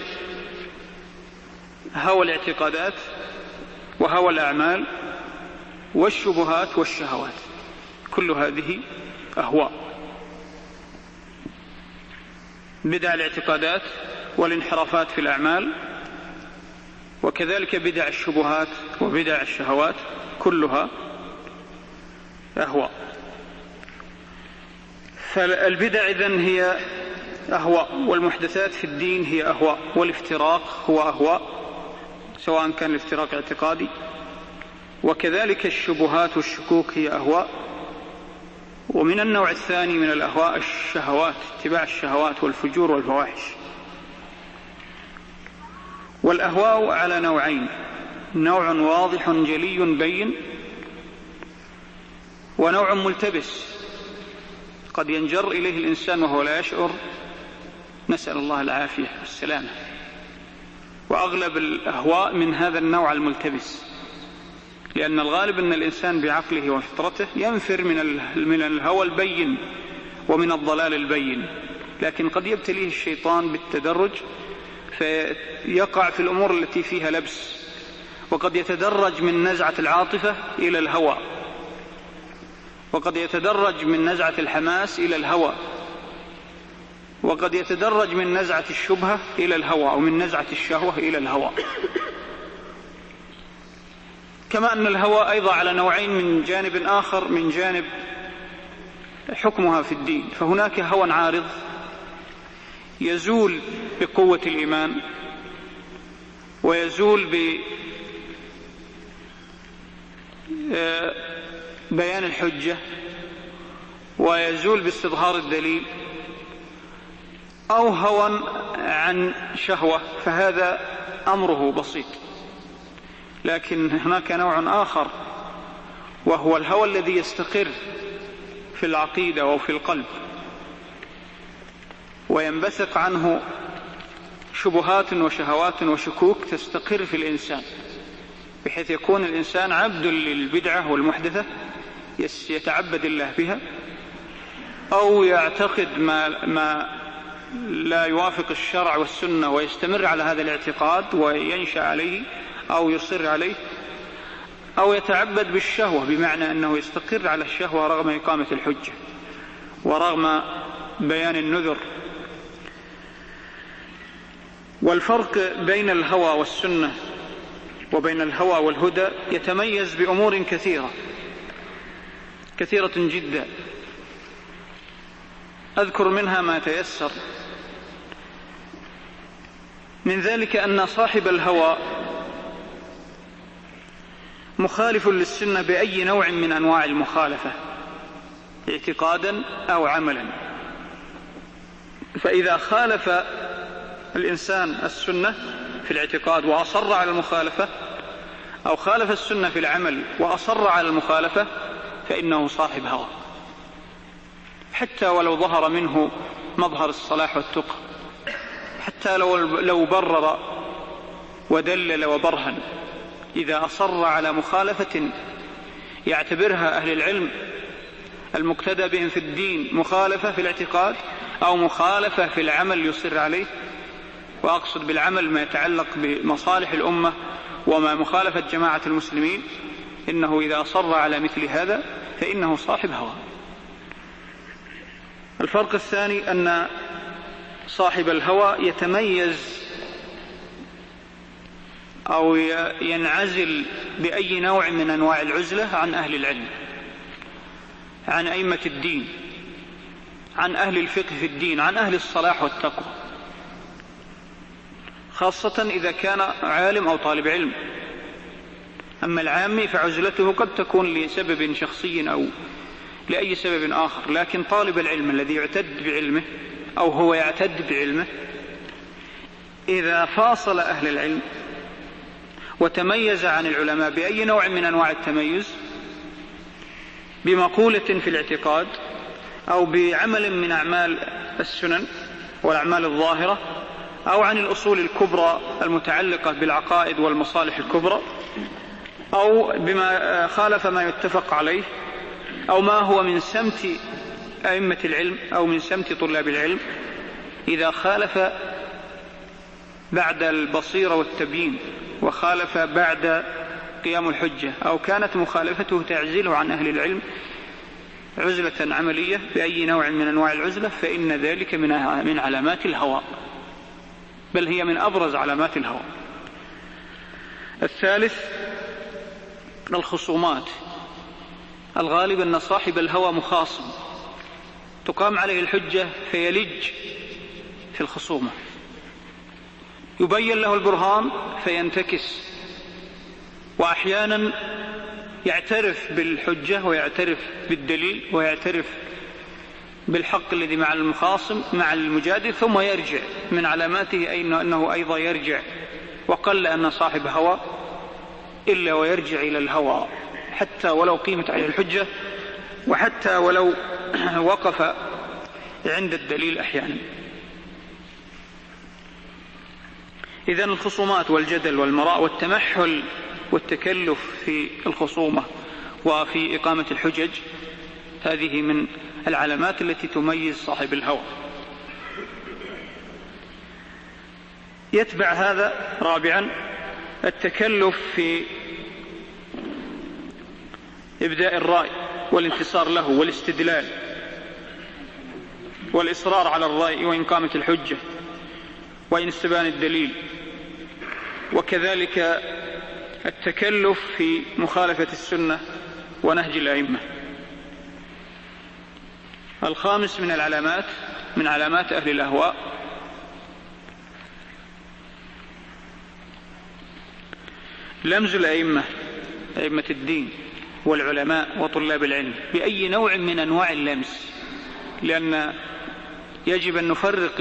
هوى الاعتقادات وهوى الأعمال والشبهات والشهوات، كل هذه أهواء. بدع الاعتقادات والانحرافات في الأعمال، وكذلك بدع الشبهات وبدع الشهوات، كلها أهواء. فالبدع إذن هي أهواء، والمحدثات في الدين هي أهواء، والافتراق هو أهواء، سواء كان الافتراق اعتقادي، وكذلك الشبهات والشكوك هي أهواء. ومن النوع الثاني من الأهواء الشهوات، اتباع الشهوات والفجور والفواحش. والأهواء على نوعين: نوع واضح جلي بين، ونوع ملتبس قد ينجر إليه الإنسان وهو لا يشعر، نسأل الله العافية والسلامة. وأغلب الأهواء من هذا النوع الملتبس، لأن الغالب أن الإنسان بعقله وفطرته ينفر من الهوى البين ومن الضلال البين، لكن قد يبتليه الشيطان بالتدرج فيقع في الأمور التي فيها لبس، وقد يتدرج من نزعة العاطفة إلى الهوى، وقد يتدرج من نزعة الحماس إلى الهوى، وقد يتدرج من نزعة الشبهة إلى الهوى، أو من نزعة الشهوة إلى الهوى. كما أن الهوى أيضا على نوعين من جانب آخر، من جانب حكمها في الدين. فهناك هوى عارض يزول بقوة الإيمان، ويزول ببيان الحجة، ويزول باستظهار الدليل، أو هوى عن شهوة، فهذا أمره بسيط. لكن هناك نوع آخر، وهو الهوى الذي يستقر في العقيدة وفي القلب، وينبثق عنه شبهات وشهوات وشكوك تستقر في الإنسان، بحيث يكون الإنسان عبد للبدعة والمحدثة يتعبد الله بها، أو يعتقد ما لا يوافق الشرع والسنة ويستمر على هذا الاعتقاد وينشأ عليه أو يصر عليه، أو يتعبد بالشهوة، بمعنى أنه يستقر على الشهوة رغم إقامة الحجة ورغم بيان النذر. والفرق بين الهوى والسنة وبين الهوى والهدى يتميز بأمور كثيرة جدا، أذكر منها ما تيسر. من ذلك أن صاحب الهوى مخالف للسنة بأي نوع من أنواع المخالفة، اعتقادا أو عملا. فإذا خالف الإنسان السنة في الاعتقاد وأصر على المخالفة، أو خالف السنة في العمل وأصر على المخالفة، فإنه صاحب هوى، حتى ولو ظهر منه مظهر الصلاح والتقى، حتى لو برر ودلل وبرهن، إذا أصر على مخالفة يعتبرها أهل العلم المقتدى بهم في الدين مخالفة في الاعتقاد أو مخالفة في العمل يصر عليه، وأقصد بالعمل ما يتعلق بمصالح الأمة وما مخالفة جماعة المسلمين، إنه إذا أصر على مثل هذا فإنه صاحب هوى. الفرق الثاني أن صاحب الهوى يتميز أو ينعزل بأي نوع من أنواع العزلة عن أهل العلم، عن أئمة الدين، عن أهل الفقه في الدين، عن أهل الصلاح والتقوى، خاصة إذا كان عالم أو طالب علم. أما العامي فعزلته قد تكون لسبب شخصي أو لأي سبب آخر، لكن طالب العلم الذي يعتد بعلمه أو هو يعتد بعلمه إذا فاصل أهل العلم وتميز عن العلماء بأي نوع من أنواع التميز، بمقولة في الاعتقاد أو بعمل من أعمال السنن والأعمال الظاهرة، أو عن الأصول الكبرى المتعلقة بالعقائد والمصالح الكبرى، أو بما خالف ما يتفق عليه، أو ما هو من سمت أئمة العلم أو من سمت طلاب العلم، إذا خالف بعد البصيرة والتبيين وخالف بعد قيام الحجة، أو كانت مخالفته تعزله عن أهل العلم عزلة عملية بأي نوع من أنواع العزلة، فإن ذلك من علامات الهوى، بل هي من أبرز علامات الهوى. الثالث الخصومات. الغالب أن صاحب الهوى مخاصم تقام عليه الحجة فيلج في الخصومة، يبين له البرهان فينتكس، وأحيانا يعترف بالحجة ويعترف بالدليل ويعترف بالحق الذي مع المخاصم مع المجادل، ثم يرجع. من علاماته أنه أيضا يرجع، وقل أن صاحب هوى إلا ويرجع إلى الهوى حتى ولو قيمت عليه الحجة، وحتى ولو وقف عند الدليل أحيانا. إذن الخصومات والجدل والمراء والتمحل والتكلف في الخصومة وفي إقامة الحجج، هذه من العلامات التي تميز صاحب الهوى. يتبع هذا رابعا التكلف في إبداء الرأي والانتصار له والاستدلال والإصرار على الرأي وإن قامت الحجة وإن استبان الدليل، وكذلك التكلف في مخالفة السنة ونهج الأئمة. الخامس من العلامات من علامات أهل الأهواء لمز الأئمة، أئمة الدين والعلماء وطلاب العلم بأي نوع من أنواع اللمس، لأن يجب أن نفرق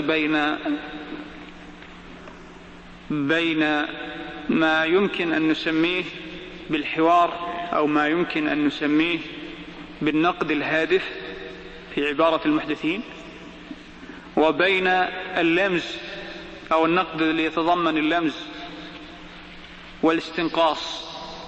بين ما يمكن أن نسميه بالحوار أو ما يمكن أن نسميه بالنقد الهادف في عبارة المحدثين، وبين اللمز أو النقد اللي يتضمن اللمز والاستنقاص.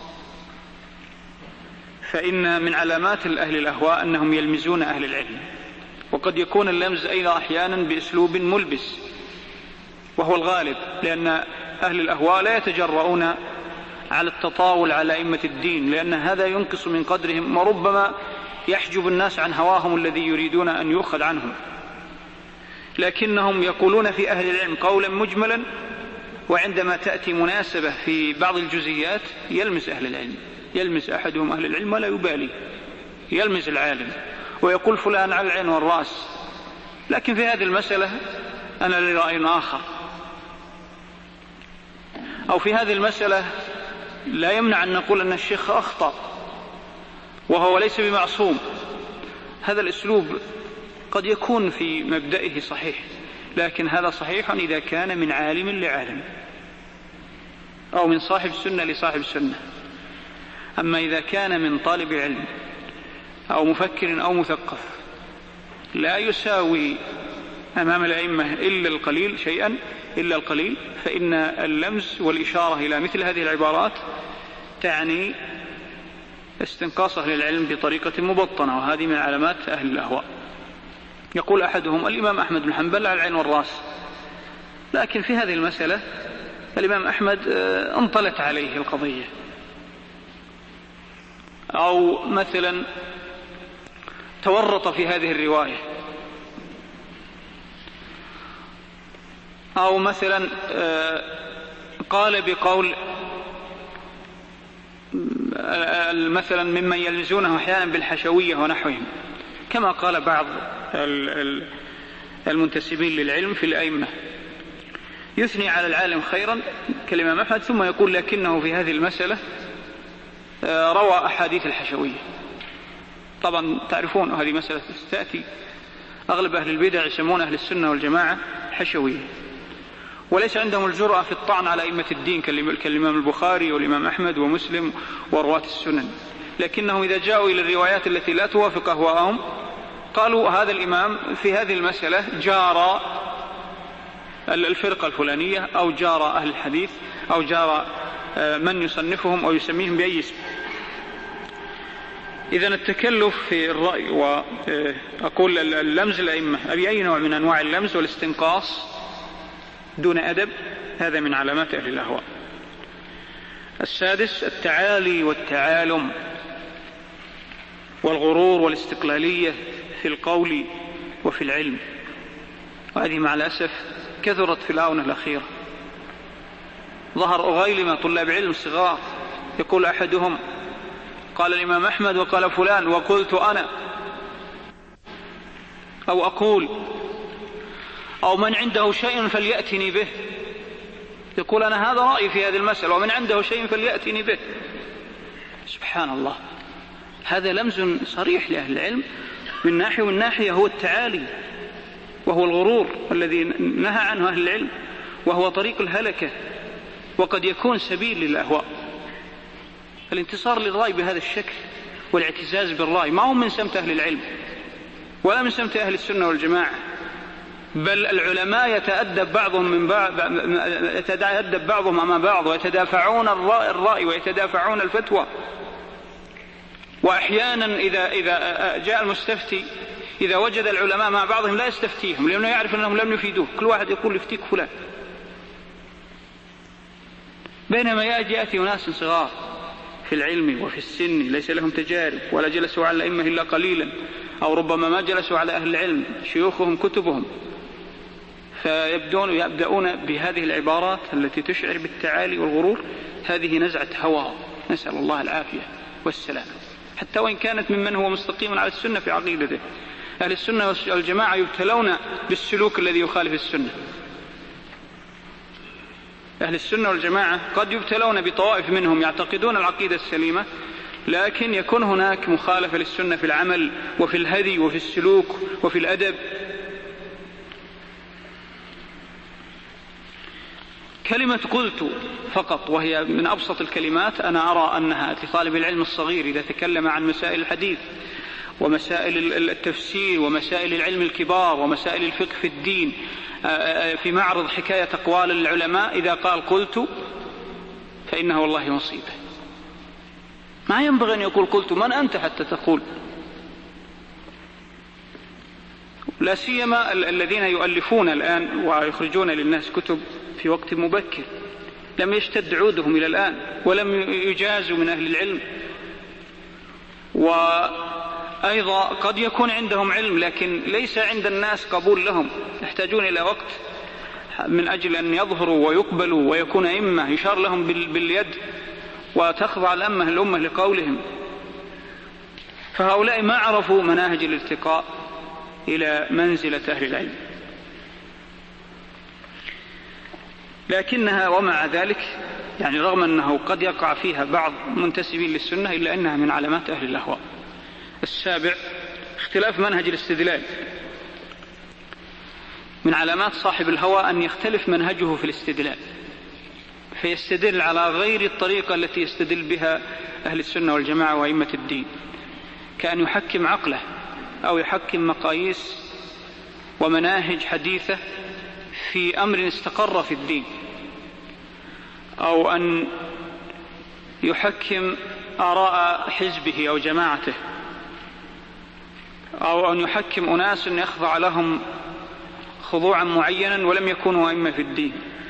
فإن من علامات أهل الأهواء أنهم يلمزون أهل العلم، وقد يكون اللمز أيضا أحيانا بأسلوب ملبس، وهو الغالب، لأن أهل الأهواء لا يتجرؤون على التطاول على أئمة الدين، لأن هذا ينقص من قدرهم وربما يحجب الناس عن هواهم الذي يريدون أن يؤخذ عنهم. لكنهم يقولون في أهل العلم قولا مجملا، وعندما تأتي مناسبة في بعض الجزئيات يلمس أهل العلم، يلمس أحدهم أهل العلم ولا يبالي، يلمس العالم ويقول فلان على العين والرأس. لكن في هذه المسألة أنا لي رأي آخر، أو في هذه المسألة لا يمنع أن نقول أن الشيخ أخطأ وهو ليس بمعصوم. هذا الأسلوب قد يكون في مبدئه صحيح، لكن هذا صحيح إذا كان من عالم لعالم أو من صاحب سنة لصاحب سنة. أما إذا كان من طالب علم أو مفكر أو مثقف لا يساوي أمام الأئمة إلا القليل شيئا إلا القليل، فإن اللمس والإشارة إلى مثل هذه العبارات تعني استنقاص أهل العلم بطريقة مبطنة، وهذه من علامات أهل الأهواء. يقول أحدهم الإمام أحمد بن حنبل على العين والرأس، لكن في هذه المسألة الإمام أحمد انطلت عليه القضية. أو مثلا تورط في هذه الرواية أو مثلا قال بقول مثلا ممن يلمزونه أحيانا بالحشوية ونحوهم، كما قال بعض المنتسبين للعلم في الأئمة، يثني على العالم خيرا كالإمام أحمد ثم يقول لكنه في هذه المسألة روى أحاديث الحشوية. طبعا تعرفون هذه مسألة تأتي، أغلب أهل البدع يسمون أهل السنة والجماعة حشوية، وليس عندهم الجرأة في الطعن على أئمة الدين كالإمام البخاري والإمام أحمد ومسلم ورواة السنن، لكنهم إذا جاءوا إلى الروايات التي لا توافق أهواءهم قالوا هذا الإمام في هذه المسألة جار الفرقة الفلانية أو جار أهل الحديث أو جار من يصنفهم أو يسميهم بأي اسم. إذن التكلف في الرأي وأقول اللمز الأئمة بأي نوع من أنواع اللمز والاستنقاص دون أدب هذا من علامات أهل الأهواء. السادس التعالي والتعالم والغرور والاستقلالية في القول وفي العلم، وهذه مع الأسف كثرت في الآونة الأخيرة. ظهر أغيلمة طلاب علم صغار يقول أحدهم قال الإمام أحمد وقال فلان وقلت أنا، أو أقول، أو من عنده شيء فليأتني به، يقول أنا هذا رأيي في هذه المسألة ومن عنده شيء فليأتني به. سبحان الله، هذا لمز صريح لأهل العلم من ناحية، ومن ناحية هو التعالي وهو الغرور الذي نهى عنه أهل العلم، وهو طريق الهلكة وقد يكون سبيل للأهواء. الانتصار للرأي بهذا الشكل والاعتزاز بالرأي ما هو من سمت أهل العلم ولا من سمت أهل السنة والجماعة، بل العلماء يتأدب بعضهم أمام بعض ويتدافعون الرأي ويتدافعون الفتوى. وأحيانا إذا جاء المستفتي إذا وجد العلماء مع بعضهم لا يستفتيهم لأنه يعرف أنهم لم يفيدوه، كل واحد يقول يفتيك فلان، بينما يأتي ناس صغار في العلم وفي السن ليس لهم تجارب ولا جلسوا على الأئمة إلا قليلا، أو ربما ما جلسوا على أهل العلم شيوخهم كتبهم، فيبدأون بهذه العبارات التي تشعر بالتعالي والغرور. هذه نزعة هوى، نسأل الله العافية والسلام، حتى وإن كانت ممن هو مستقيم على السنة في عقيدته. أهل السنة والجماعة يبتلون بالسلوك الذي يخالف السنة. أهل السنة والجماعة قد يبتلون بطوائف منهم يعتقدون العقيدة السليمة، لكن يكون هناك مخالفة للسنة في العمل وفي الهدي وفي السلوك وفي الأدب. كلمة قلت فقط وهي من أبسط الكلمات، أنا أرى أنها لطالب العلم الصغير إذا تكلم عن مسائل الحديث ومسائل التفسير ومسائل العلم الكبار ومسائل الفقه في الدين في معرض حكاية أقوال العلماء، إذا قال قلت فإنه والله مصيبة. ما ينبغي أن يقول قلت، من أنت حتى تقول؟ لا سيما الذين يؤلفون الآن ويخرجون للناس كتب في وقت مبكر لم يشتد عودهم إلى الآن ولم يجازوا من أهل العلم، وأيضا قد يكون عندهم علم لكن ليس عند الناس قبول لهم، يحتاجون إلى وقت من أجل أن يظهروا ويقبلوا ويكون أئمة يشار لهم باليد وتخضع الأمة لقولهم. فهؤلاء ما عرفوا مناهج الارتقاء إلى منزلة أهل العلم، لكنها ومع ذلك يعني رغم أنه قد يقع فيها بعض منتسبين للسنة إلا أنها من علامات أهل الأهواء. السابع اختلاف منهج الاستدلال. من علامات صاحب الهوى أن يختلف منهجه في الاستدلال، فيستدل على غير الطريقة التي يستدل بها أهل السنة والجماعة وأئمة الدين، كأن يحكم عقله أو يحكم مقاييس ومناهج حديثة في أمر استقر في الدين، أو أن يحكم آراء حزبه أو جماعته، أو أن يحكم أناس يخضع لهم خضوعا معينا ولم يكونوا أئمة في الدين،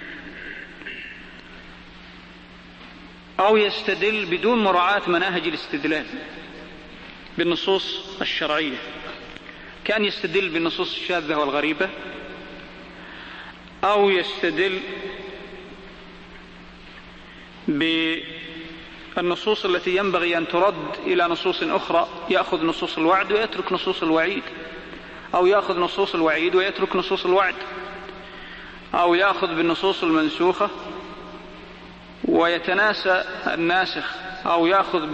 أو يستدل بدون مراعاة مناهج الاستدلال بالنصوص الشرعية، كان يستدل بالنصوص الشاذة والغريبة، أو يستدل بالنصوص التي ينبغي أن ترد إلى نصوص أخرى، يأخذ نصوص الوعد ويترك نصوص الوعيد، أو يأخذ نصوص الوعيد ويترك نصوص الوعد، أو يأخذ بالنصوص المنسوخة ويتناسى الناسخ، أو يأخذ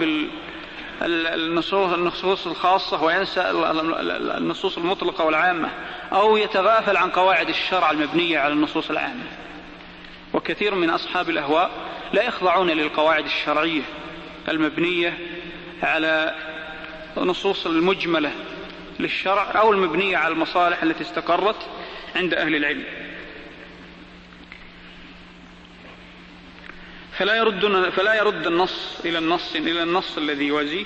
بالنصوص الخاصة وينسى النصوص المطلقة والعامة، أو يتغافل عن قواعد الشرع المبنية على النصوص العامة. وكثير من أصحاب الأهواء لا يخضعون للقواعد الشرعية المبنية على نصوص المجملة للشرع أو المبنية على المصالح التي استقرت عند أهل العلم. فلا يرد النص إلى النص الذي يوازيه،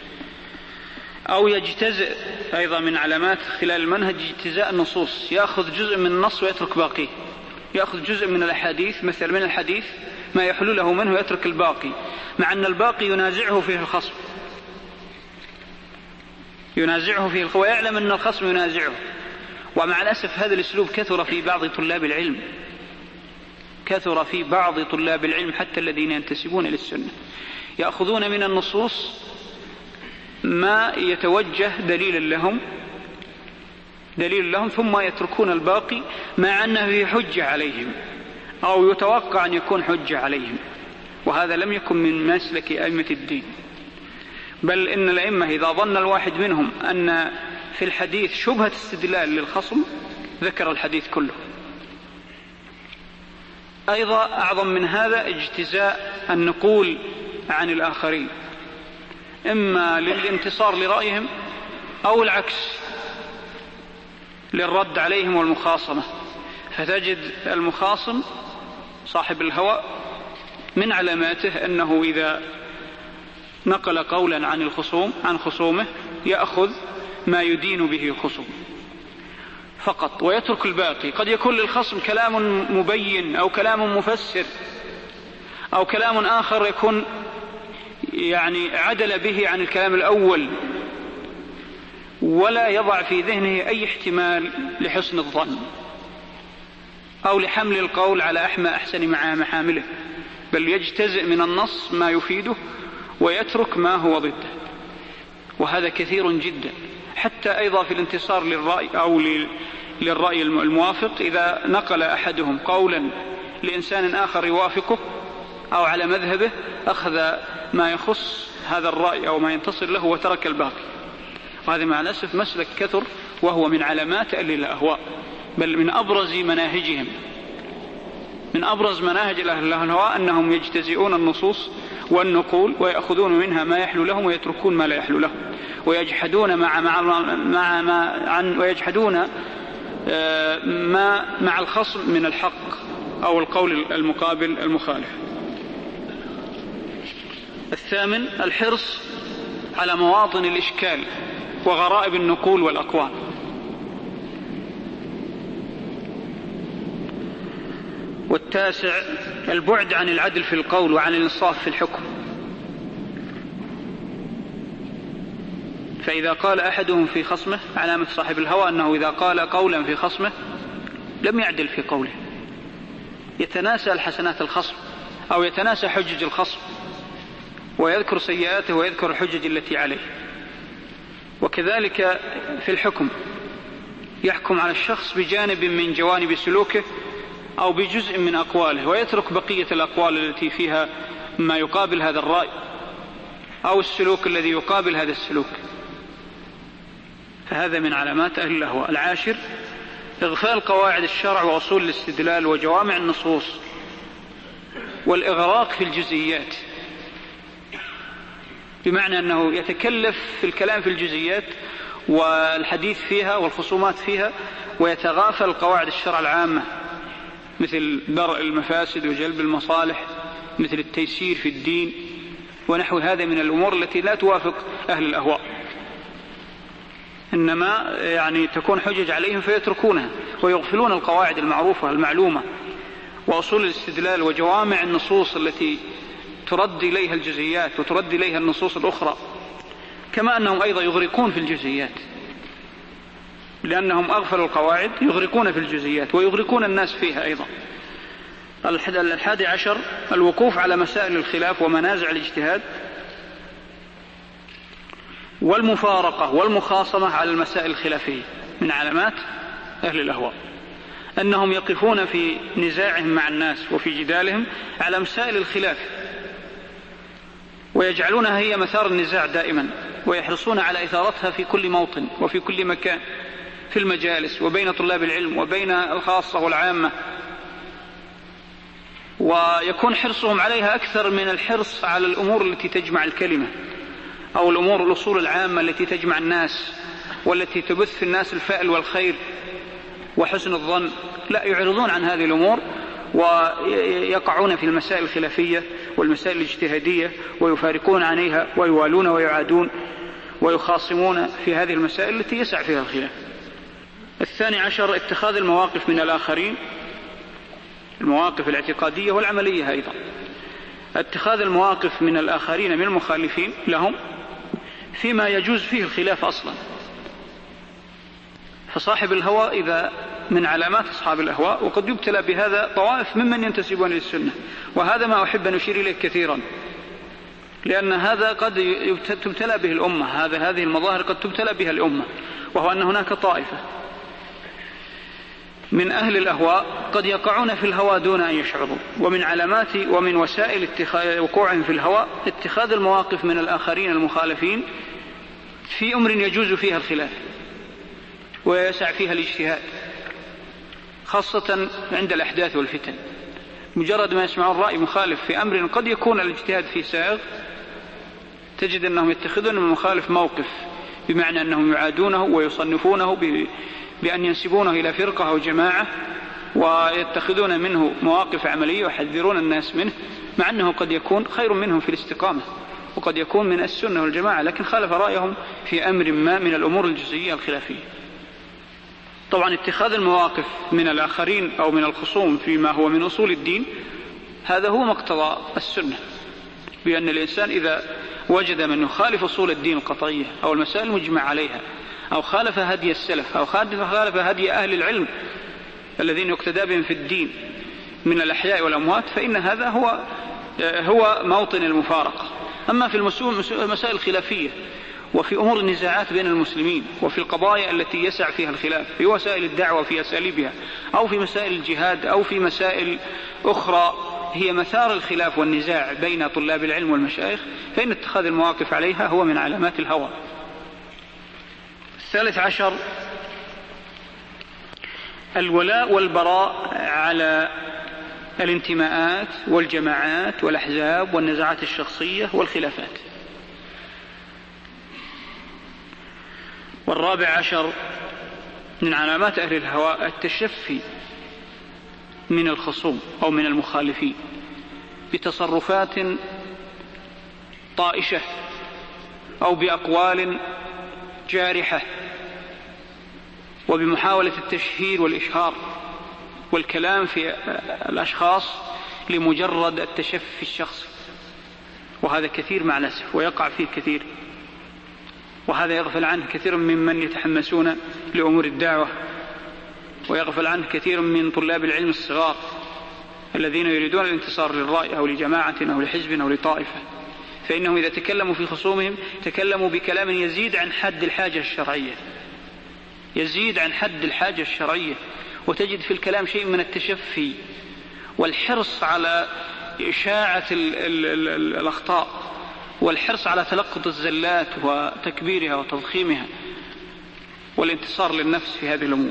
أو يجتزئ. أيضا من علامات خلال المنهج اجتزاء النصوص، يأخذ جزء من النص ويترك باقيه، يأخذ جزء من الأحاديث، مثل من الحديث ما يحل له منه ويترك الباقي، مع أن الباقي ينازعه فيه الخصم، ويعلم أن الخصم ينازعه. ومع الأسف هذا الأسلوب كثر في بعض طلاب العلم حتى الذين ينتسبون للسنة، يأخذون من النصوص ما يتوجه دليل لهم ثم يتركون الباقي، مع أنه فيه حجة عليهم أو يتوقع أن يكون حجة عليهم. وهذا لم يكن من مسلك أئمة الدين، بل إن الأئمة إذا ظن الواحد منهم أن في الحديث شبهة استدلال للخصم ذكر الحديث كله. أيضا أعظم من هذا اجتزاء النقول عن الآخرين، إما للانتصار لرأيهم أو العكس للرد عليهم والمخاصمة. فتجد المخاصم صاحب الهوى من علاماته أنه إذا نقل قولا عن خصومه يأخذ ما يدين به الخصوم فقط ويترك الباقي. قد يكون للخصم كلام مبين أو كلام مفسر أو كلام آخر يكون عدل به عن الكلام الأول، ولا يضع في ذهنه أي احتمال لحسن الظن أو لحمل القول على أحسن محامله، بل يجتزئ من النص ما يفيده ويترك ما هو ضده. وهذا كثير جدا، حتى أيضا في الانتصار للرأي أو للرأي الموافق، إذا نقل أحدهم قولا لإنسان آخر يوافقه أو على مذهبه أخذ ما يخص هذا الرأي أو ما ينتصر له وترك الباقي. وهذا مع الأسف مسلك كثر، وهو من علامات أهل الأهواء، بل من أبرز مناهج أهل الأهواء أنهم يجتزئون النصوص والنقول ويأخذون منها ما يحلو لهم ويتركون ما لا يحلو لهم، ويجحدون مع الخصم من الحق أو القول المقابل المخالف. الثامن الحرص على مواطن الإشكال وغرائب النقول والأقوال. والتاسع البعد عن العدل في القول وعن الإنصاف في الحكم. فإذا قال أحدهم في خصمه، علامة صاحب الهوى أنه إذا قال قولا في خصمه لم يعدل في قوله، يتناسى الحسنات الخصم أو يتناسى حجج الخصم ويذكر سيئاته ويذكر الحجج التي عليه. وكذلك في الحكم يحكم على الشخص بجانب من جوانب سلوكه أو بجزء من أقواله، ويترك بقية الأقوال التي فيها ما يقابل هذا الرأي أو السلوك الذي يقابل هذا السلوك. فهذا من علامات أهل الأهواء. العاشر إغفال قواعد الشرع وأصول الاستدلال وجوامع النصوص والإغراق في الجزئيات، بمعنى أنه يتكلف في الكلام في الجزئيات والحديث فيها والخصومات فيها، ويتغافل قواعد الشرع العامة مثل درء المفاسد وجلب المصالح، مثل التيسير في الدين ونحو هذا من الأمور التي لا توافق أهل الأهواء، إنما تكون حجج عليهم فيتركونها ويغفلون القواعد المعروفة المعلومة وأصول الاستدلال وجوامع النصوص التي ترد إليها الجزئيات وترد إليها النصوص الأخرى، كما أنهم أيضا يغرقون في الجزئيات لأنهم أغفلوا القواعد يغرقون في الجزئيات ويغرقون الناس فيها أيضا. 11 الوقوف على مسائل الخلاف ومنازع الاجتهاد والمفارقة والمخاصمة على المسائل الخلافية. من علامات أهل الأهواء أنهم يقفون في نزاعهم مع الناس وفي جدالهم على مسائل الخلاف، ويجعلونها هي مثار النزاع دائما، ويحرصون على إثارتها في كل موطن وفي كل مكان، في المجالس وبين طلاب العلم وبين الخاصة والعامة، ويكون حرصهم عليها أكثر من الحرص على الأمور التي تجمع الكلمة أو الأصول العامة التي تجمع الناس والتي تبث في الناس الفأل والخير وحسن الظن. لا، يعرضون عن هذه الأمور ويقعون في المسائل الخلافية والمسائل الاجتهادية ويفارقون عنها ويوالون ويعادون ويخاصمون في هذه المسائل التي يسع فيها الخلاف. 12 اتخاذ المواقف من الآخرين، المواقف الاعتقادية والعملية أيضا. اتخاذ المواقف من الآخرين من المخالفين لهم فيما يجوز فيه الخلاف أصلا. فصاحب الهوى إذا من علامات أصحاب الأهواء، وقد يبتلى بهذا طوائف ممن ينتسبون للسنة، وهذا ما أحب أن أشير إليه كثيرا، لأن هذا قد تبتلى به الأمة، هذه المظاهر قد تبتلى بها الأمة، وهو أن هناك طائفة من أهل الأهواء قد يقعون في الهوى دون أن يشعروا. ومن علامات ومن وسائل وقوعهم في الهوى اتخاذ المواقف من الآخرين المخالفين في أمر يجوز فيها الخلاف ويسع فيها الاجتهاد، خاصة عند الأحداث والفتن. مجرد ما يسمعون رأي مخالف في أمر قد يكون الاجتهاد فيه سائغ، تجد أنهم يتخذون من المخالف موقف، بمعنى أنهم يعادونه ويصنفونه بأن ينسبونه إلى فرقة أو جماعة، ويتخذون منه مواقف عملية ويحذرون الناس منه، مع أنه قد يكون خير منهم في الاستقامة وقد يكون من السنة والجماعة، لكن خالف رأيهم في أمر ما من الأمور الجزئية الخلافية. طبعا اتخاذ المواقف من الآخرين أو من الخصوم فيما هو من أصول الدين، هذا هو مقتضى السنة، بأن الإنسان إذا وجد من يخالف أصول الدين القطعية أو المسائل المجمع عليها، أو خالف هدي السلف، أو خالف هدي أهل العلم الذين يقتدى بهم في الدين من الأحياء والأموات، فإن هذا هو موطن المفارقة. أما في المسائل الخلافية وفي أمور النزاعات بين المسلمين وفي القضايا التي يسع فيها الخلاف، في وسائل الدعوة في أساليبها، أو في مسائل الجهاد، أو في مسائل أخرى هي مثار الخلاف والنزاع بين طلاب العلم والمشايخ، فإن اتخاذ المواقف عليها هو من علامات الهوى. 13 الولاء والبراء على الانتماءات والجماعات والأحزاب والنزاعات الشخصية والخلافات. 14 من علامات أهل الهوى التشفي من الخصوم أو من المخالفين بتصرفات طائشة أو بأقوال جارحة، وبمحاولة التشهير والإشهار والكلام في الأشخاص لمجرد التشفي الشخصي، وهذا كثير مع الأسف ويقع فيه كثير، وهذا يغفل عنه كثير ممن يتحمسون لأمور الدعوة، ويغفل عنه كثير من طلاب العلم الصغار الذين يريدون الانتصار للرأي أو لجماعة أو لحزب أو لطائفة، فإنهم إذا تكلموا في خصومهم تكلموا بكلام يزيد عن حد الحاجة الشرعية، يزيد عن حد الحاجة الشرعية، وتجد في الكلام شيء من التشفي والحرص على إشاعة الأخطاء، والحرص على تلقط الزلات وتكبيرها وتضخيمها والانتصار للنفس في هذه الأمور.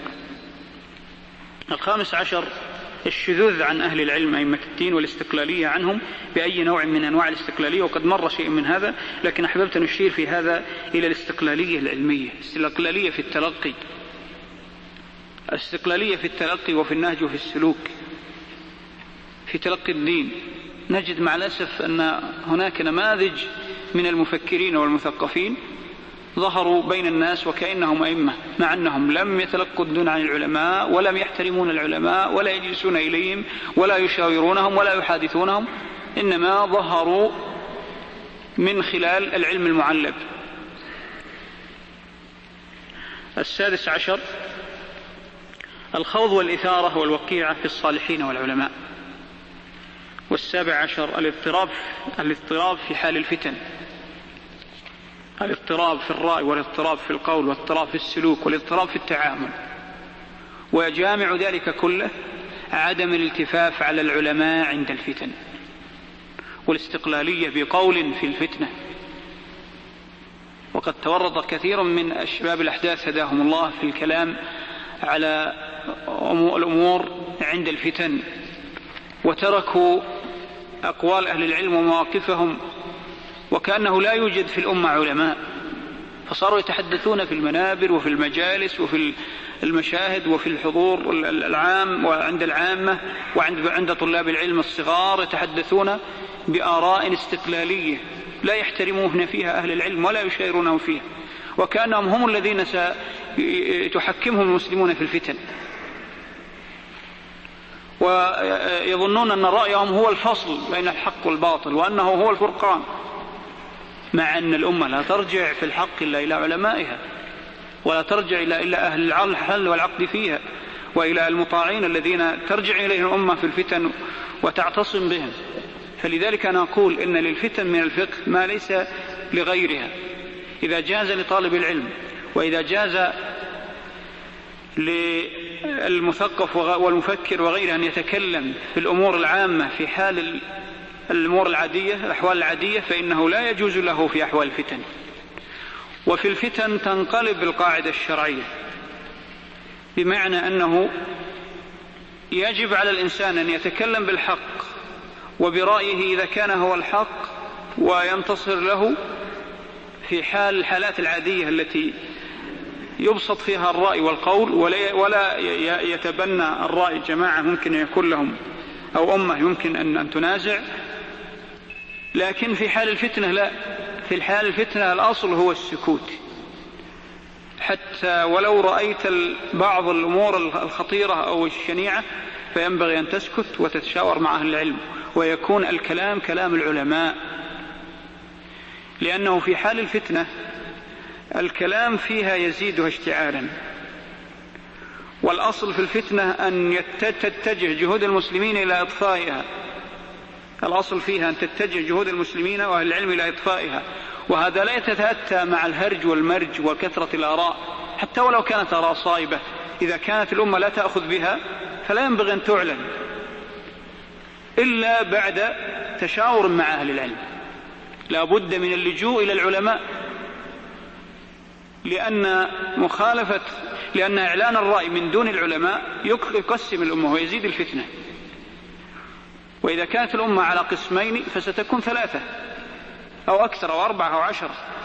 15 الشذوذ عن أهل العلم أئمة الدين والاستقلالية عنهم بأي نوع من أنواع الاستقلالية، وقد مر شيء من هذا، لكن أحببت أن أشير في هذا إلى الاستقلالية العلمية، الاستقلالية في التلقي، الاستقلالية في التلقي وفي النهج وفي السلوك في تلقي الدين. نجد مع الأسف أن هناك نماذج من المفكرين والمثقفين ظهروا بين الناس وكأنهم أئمة، مع أنهم لم يتلقوا الدين عن العلماء ولم يحترمون العلماء ولا يجلسون إليهم ولا يشاورونهم ولا يحادثونهم، إنما ظهروا من خلال العلم المعلب. السادس عشر الخوض والإثارة والوقيعة في الصالحين والعلماء. والسابع عشر الاضطراب في حال الفتن، الاضطراب في الرأي والاضطراب في القول والاضطراب في السلوك والاضطراب في التعامل. ويجامع ذلك كله عدم الالتفاف على العلماء عند الفتن والاستقلالية بقول في الفتنة. وقد تورط كثير من أشباب الأحداث هداهم الله في الكلام على الأمور عند الفتن، وتركوا أقوال أهل العلم ومواقفهم، وكأنه لا يوجد في الأمة علماء، فصاروا يتحدثون في المنابر وفي المجالس وفي المشاهد وفي الحضور العام وعند العامة وعند طلاب العلم الصغار، يتحدثون بآراء استقلالية لا يحترمون فيها أهل العلم ولا يشايرونه فيها، وكأنهم هم الذين ستحكمهم المسلمون في الفتن، ويظنون أن رأيهم هو الفصل بين الحق والباطل وأنه هو الفرقان، مع أن الأمة لا ترجع في الحق إلا إلى علمائها، ولا ترجع إلى أهل الحل والعقد فيها، وإلى المطاعين الذين ترجع إليهم الأمة في الفتن وتعتصم بهم. فلذلك أنا أقول إن للفتن من الفقه ما ليس لغيرها. إذا جاز لطالب العلم وإذا جاز للمثقف والمفكر وغيره أن يتكلم في الأمور العامة في حال الأمور العادية الأحوال العادية، فإنه لا يجوز له في أحوال الفتن. وفي الفتن تنقلب القاعدة الشرعية، بمعنى أنه يجب على الإنسان أن يتكلم بالحق وبرأيه إذا كان هو الحق وينتصر له في حال الحالات العادية التي يبسط فيها الرأي والقول ولا يتبنى الرأي جماعة ممكن يكون لهم أو أمة يمكن أن تنازع. لكن في حال الفتنة لا، في الحال الفتنة الأصل هو السكوت، حتى ولو رأيت بعض الأمور الخطيرة أو الشنيعة فينبغي أن تسكت وتتشاور مع أهل العلم، ويكون الكلام كلام العلماء، لأنه في حال الفتنة الكلام فيها يزيدها اشتعالا. والأصل في الفتنة أن تتجه جهود المسلمين إلى إطفائها، الأصل فيها أن تتجه جهود المسلمين وأهل العلم إلى إطفائها، وهذا لا يتأتى مع الهرج والمرج وكثرة الآراء، حتى ولو كانت آراء صائبة إذا كانت الأمة لا تأخذ بها فلا ينبغي أن تعلن إلا بعد تشاور مع أهل العلم. لا بد من اللجوء إلى العلماء، لأن إعلان الرأي من دون العلماء يقسم الأمة ويزيد الفتنة. وإذا كانت الأمة على قسمين فستكون 3 أو أكثر أو 4 أو 10.